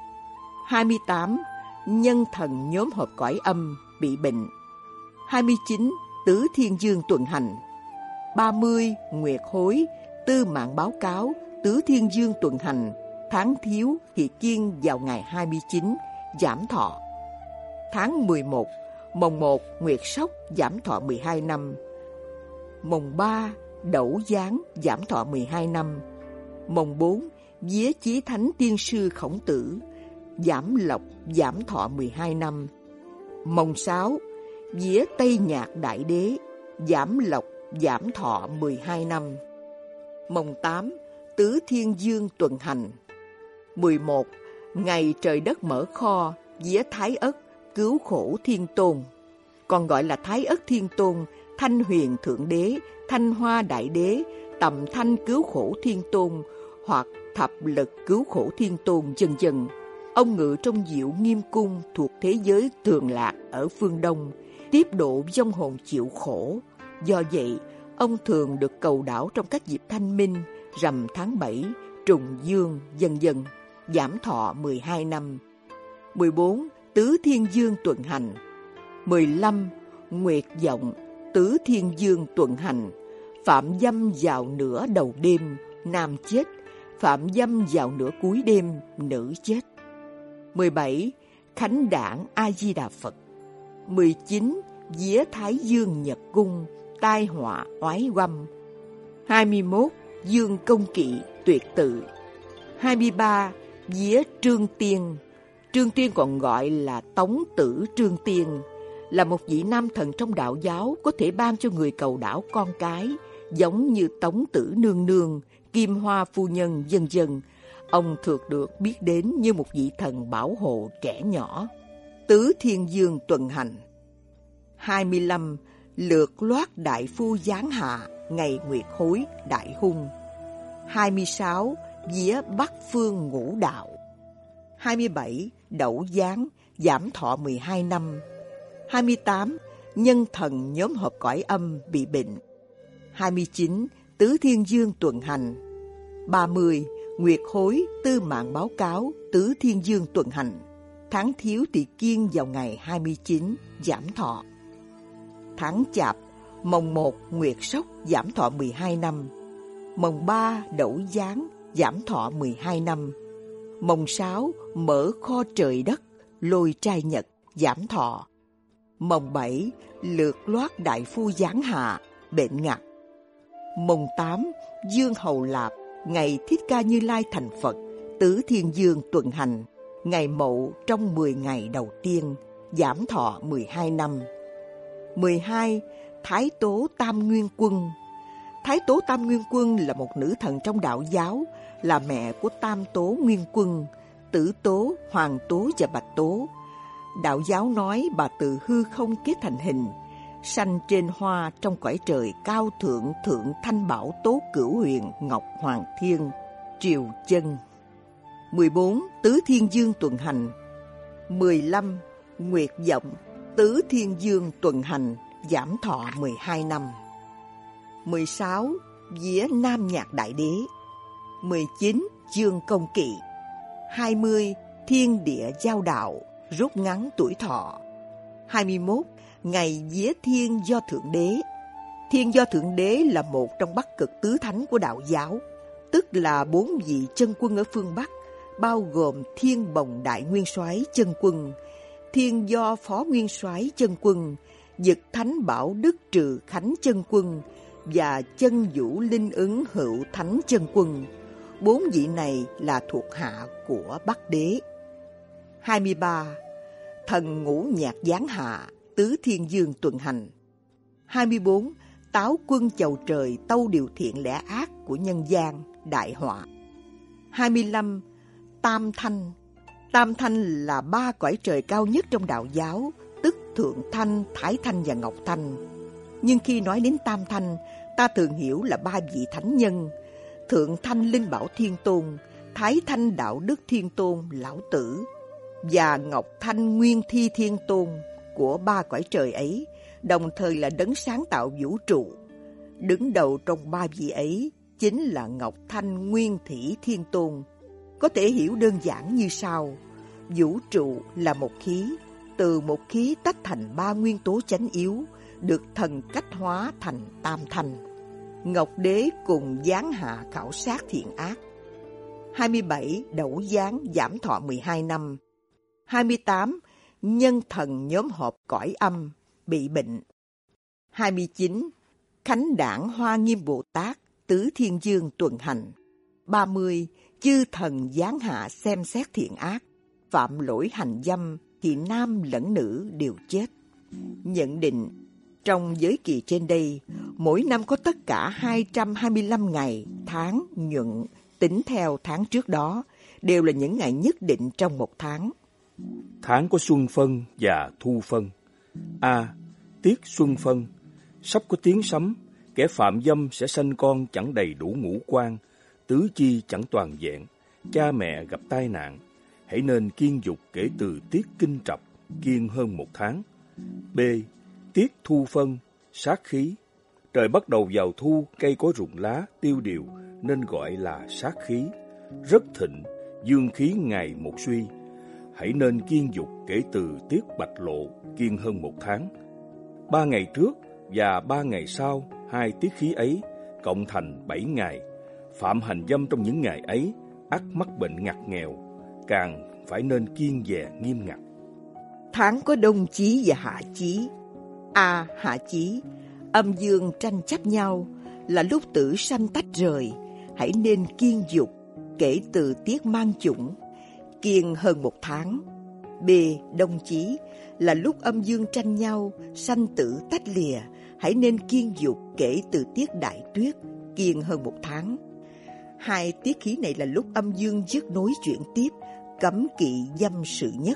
hai mươi tám, nhân thần nhóm hộp cõi âm, bị bệnh. hai mươi chín, tứ Thiên Dương tuần hành. ba mươi, nguyệt hối, tư mạng báo cáo, tứ Thiên Dương tuần hành. Tháng thiếu thì kiên vào ngày hai mươi chín, giảm thọ. Tháng mười một, mồng một, nguyệt sóc, giảm thọ mười hai năm. Mồng ba, đẩu giáng, giảm thọ mười hai năm. Mồng bốn, vía chí thánh tiên sư Khổng Tử, giảm lộc, giảm thọ mười hai năm. Mồng sáu, vía Tây Nhạc đại đế, giảm lộc, giảm thọ mười hai năm. Mồng tám, tứ Thiên Dương tuần hành. mười một, ngày trời đất mở kho, vía Thái Ất, cứu khổ Thiên Tôn, còn gọi là Thái Ất Thiên Tôn, Thanh Huyền Thượng Đế, Thanh Hoa Đại Đế, Tầm Thanh cứu khổ Thiên Tôn, hoặc Thập Lực cứu khổ Thiên Tôn, vân vân. Ông ngự trong Diệu Nghiêm Cung thuộc thế giới Tường Lạc ở phương Đông, tiếp độ vong hồn chịu khổ. Do vậy, ông thường được cầu đảo trong các dịp thanh minh, rằm tháng bảy, trùng dương, vân vân, giảm thọ mười hai năm. mười bốn, tứ Thiên Dương tuần hành. mười lăm, nguyệt vọng, tứ Thiên Dương tuần hành. Phạm dâm vào nửa đầu đêm, nam chết. Phạm dâm vào nửa cuối đêm, nữ chết. mười bảy, khánh đản A-di-đà Phật. mười chín, vía Thái Dương Nhật Cung, tai họa oái oăm. hai mươi mốt, dương công kỵ, tuyệt tự. hai mươi ba, vía Trương Tiên. Trương Tiên còn gọi là Tống Tử Trương Tiên, là một vị nam thần trong đạo giáo, có thể ban cho người cầu đảo con cái, giống như Tống Tử Nương Nương, Kim Hoa Phu Nhân, vân vân. Ông thường được biết đến như một vị thần bảo hộ trẻ nhỏ. Tứ Thiên Dương tuần hành. hai mươi lăm, lược loát đại phu giáng hạ, ngày nguyệt hối, đại hung. hai mươi sáu, vía Bắc Phương ngũ đạo. hai mươi bảy, đẩu giáng, giảm thọ mười hai năm. hai mươi tám, nhân thần nhóm hộp cõi âm, bị bệnh. hai mươi chín, tứ Thiên Dương tuần hành. ba mươi, nguyệt hối, tư mạng báo cáo, tứ Thiên Dương tuần hành. Tháng thiếu thì kiên vào ngày hai mươi chín, giảm thọ. Tháng chạp, mồng một, nguyệt sóc, giảm thọ mười hai năm. Mồng ba, đẩu giáng, giảm thọ mười hai năm. Mồng sáu, mở kho trời đất, lôi trai nhật, giảm thọ. Mồng bảy, lược loát đại phu giáng hạ, bệnh ngặt. Mồng tám, dương hầu lạp, ngày Thích Ca Như Lai thành Phật, tứ Thiên Dương tuần hành. Ngày Mậu trong mười ngày đầu tiên, giảm thọ mười hai năm. mười hai, Thái Tố Tam Nguyên Quân. Thái Tố Tam Nguyên Quân là một nữ thần trong đạo giáo, là mẹ của Tam Tố Nguyên Quân, Tử Tố, Hoàng Tố và Bạch Tố. Đạo giáo nói bà từ hư không kết thành hình, sanh trên hoa trong cõi trời cao thượng thượng thanh bảo tố cửu huyền ngọc hoàng thiên triều chân. mười bốn. Tứ Thiên Dương tuần hành. mười lăm. Nguyệt vọng Tứ Thiên Dương tuần hành, giảm thọ mười hai năm. mười sáu. Vía Nam Nhạc Đại Đế. mười chín. Dương Công Kỵ. hai mươi. Thiên Địa Giao Đạo, rút ngắn tuổi thọ. hai mươi mốt. Ngày vía Thiên Do Thượng Đế. Thiên Do Thượng Đế là một trong Bắc Cực tứ thánh của đạo giáo, tức là bốn vị chân quân ở phương Bắc, bao gồm Thiên Bồng Đại Nguyên Soái chân quân, Thiên Do Phó Nguyên Soái chân quân, Dực Thánh Bảo Đức Trừ Khánh chân quân và Chân Vũ Linh Ứng Hữu Thánh chân quân. Bốn vị này là thuộc hạ của Bắc Đế. hai mươi ba. Thần Ngũ Nhạc giáng hạ, Tứ Thiên Dương tuần hành. hai mươi bốn. Táo quân chầu trời, tâu điều thiện lẽ ác của nhân gian, đại họa. hai mươi lăm. Tam Thanh. Tam Thanh là ba cõi trời cao nhất trong đạo giáo, tức Thượng Thanh, Thái Thanh và Ngọc Thanh. Nhưng khi nói đến Tam Thanh, ta thường hiểu là ba vị thánh nhân: Thượng Thanh Linh Bảo Thiên Tôn, Thái Thanh Đạo Đức Thiên Tôn Lão Tử và Ngọc Thanh Nguyên Thi Thiên Tôn của ba cõi trời ấy, đồng thời là đấng sáng tạo vũ trụ. Đứng đầu trong ba vị ấy chính là Ngọc Thanh Nguyên Thủy Thiên Tôn. Có thể hiểu đơn giản như sau: vũ trụ là một khí, từ một khí tách thành ba nguyên tố chánh yếu, được thần cách hóa thành tam thanh. Ngọc Đế cùng giáng hạ khảo sát thiện ác. hai mươi bảy. Đẩu giáng giảm thọ mười hai năm. hai mươi tám. Nhân thần nhóm họp cõi âm, bị bệnh. hai mươi chín. Khánh đản Hoa Nghiêm Bồ Tát, Tứ Thiên Dương tuần hành. ba mươi. Chư thần giáng hạ xem xét thiện ác, phạm lỗi hành dâm thì nam lẫn nữ đều chết. Nhận định, trong giới kỳ trên đây, mỗi năm có tất cả hai trăm hai mươi lăm ngày, tháng, nhuận, tính theo tháng trước đó, đều là những ngày nhất định trong một tháng. Tháng có xuân phân và thu phân. A. Tiết xuân phân. Sắp có tiếng sấm, kẻ phạm dâm sẽ sanh con chẳng đầy đủ ngũ quan, tứ chi chẳng toàn vẹn, cha mẹ gặp tai nạn. Hãy nên kiêng dục kể từ tiết kinh trập, kiêng hơn một tháng. B. Tiết thu phân, sát khí. Trời bắt đầu vào thu, cây có rụng lá, tiêu điều, nên gọi là sát khí. Rất thịnh, dương khí ngày một suy. Hãy nên kiêng dục kể từ tiết bạch lộ, kiêng hơn một tháng. Ba ngày trước và ba ngày sau, hai tiết khí ấy, cộng thành bảy ngày. Phạm hành dâm trong những ngày ấy, ắt mắc bệnh ngặt nghèo, càng phải nên kiêng dè nghiêm ngặt. Tháng có đông chí và hạ chí. A. Hạ chí. Âm dương tranh chấp nhau, là lúc tử sanh tách rời. Hãy nên kiêng dục kể từ tiết mang chủng, kiêng hơn một tháng. B. Đông chí. Là lúc âm dương tranh nhau, sanh tử tách lìa. Hãy nên kiêng dục kể từ tiết đại tuyết, kiêng hơn một tháng. Hai tiết khí này là lúc âm dương dứt nối chuyển tiếp, cấm kỵ dâm sự nhất.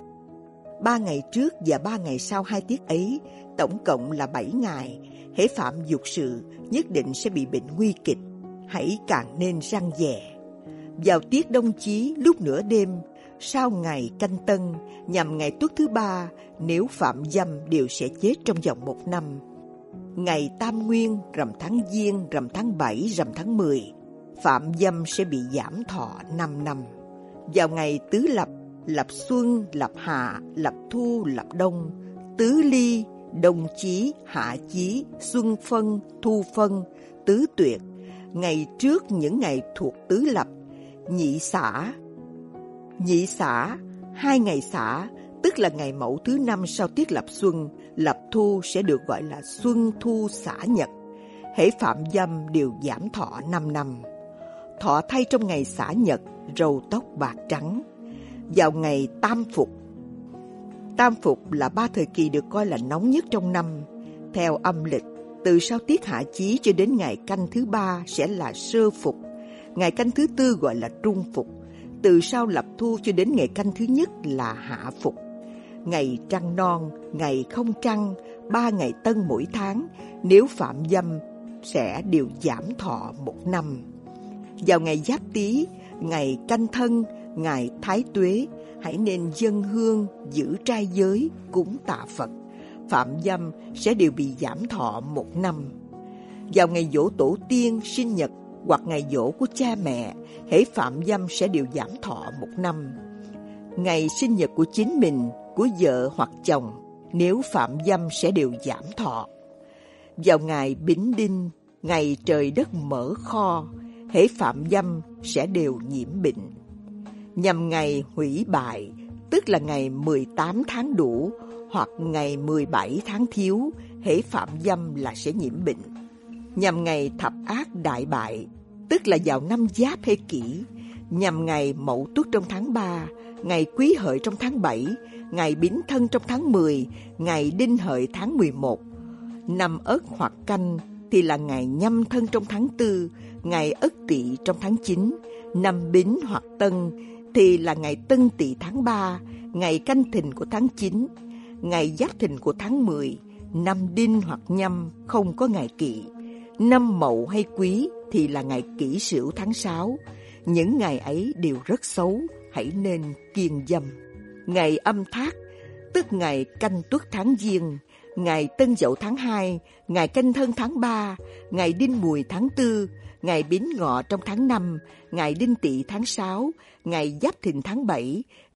Ba ngày trước và ba ngày sau hai tiết ấy, tổng cộng là bảy ngày. Hễ phạm dục sự, nhất định sẽ bị bệnh nguy kịch. Hãy càng nên răn dè. Vào tiết đông chí, lúc nửa đêm, sau ngày canh tân, nhằm ngày tuất thứ ba, nếu phạm dâm đều sẽ chết trong vòng một năm. Ngày tam nguyên, rằm tháng giêng, rằm tháng bảy, rằm tháng mười, phạm dâm sẽ bị giảm thọ năm năm. Vào ngày tứ lập, lập xuân, lập hạ, lập thu, lập đông, tứ ly, đông chí, hạ chí, xuân phân, thu phân, tứ tuyệt, ngày trước những ngày thuộc tứ lập, nhị xả. Nhị xả, hai ngày xả, tức là ngày mậu thứ năm sau tiết lập xuân, lập thu sẽ được gọi là xuân thu xả nhật. Hễ phạm dâm đều giảm thọ năm năm. Thọ thay trong ngày xả nhật, râu tóc bạc trắng. Vào ngày tam phục. Tam phục là ba thời kỳ được coi là nóng nhất trong năm. Theo âm lịch, từ sau tiết hạ chí cho đến ngày canh thứ ba sẽ là sơ phục. Ngày canh thứ tư gọi là trung phục. từ sau lập thu cho đến ngày canh thứ nhất là hạ phục. Ngày trăng non, ngày không trăng, ba ngày tân mỗi tháng, nếu phạm dâm sẽ đều giảm thọ một năm. Vào ngày Giáp Tý, ngày Canh Thân, ngày Thái Tuế, hãy nên dâng hương, giữ trai giới, cúng tạ Phật. Phạm dâm sẽ đều bị giảm thọ một năm. Vào ngày giỗ tổ tiên, sinh nhật hoặc ngày giỗ của cha mẹ, hễ phạm dâm sẽ đều giảm thọ một năm. Ngày sinh nhật của chính mình, của vợ hoặc chồng, nếu phạm dâm sẽ đều giảm thọ. Vào ngày Bính Đinh, ngày trời đất mở kho, hễ phạm dâm sẽ đều nhiễm bệnh. Nhằm ngày hủy bại, tức là ngày mười tám tháng đủ hoặc ngày mười bảy tháng thiếu, hễ phạm dâm là sẽ nhiễm bệnh. Nhằm ngày thập ác đại bại, tức là vào năm Giáp hay Kỷ. Nhằm ngày Mậu Tuất trong tháng ba, ngày Quý Hợi trong tháng bảy, ngày Bính Thân trong tháng mười, ngày Đinh Hợi tháng mười một. Năm Ất hoặc Canh thì là ngày Nhâm Thân trong tháng tư, ngày Ất Tỵ trong tháng chín. Năm Bính hoặc Tân thì là ngày Tân Tỵ tháng ba, ngày Canh Thìn của tháng chín, ngày Giáp Thìn của tháng mười. Năm Đinh hoặc Nhâm không có ngày Kỵ. Năm Mậu hay Quý thì là ngày Kỷ Sửu tháng sáu. Những ngày ấy đều rất xấu, hãy nên kiêng dâm. Ngày Âm Thác, tức ngày Canh Tuất tháng Giêng, ngày Tân Dậu tháng hai, ngày Canh Thân tháng ba, ngày Đinh Mùi tháng tư, ngày Bính Ngọ trong tháng năm, ngày Đinh Tỵ tháng sáu, ngày Giáp Thìn tháng bảy,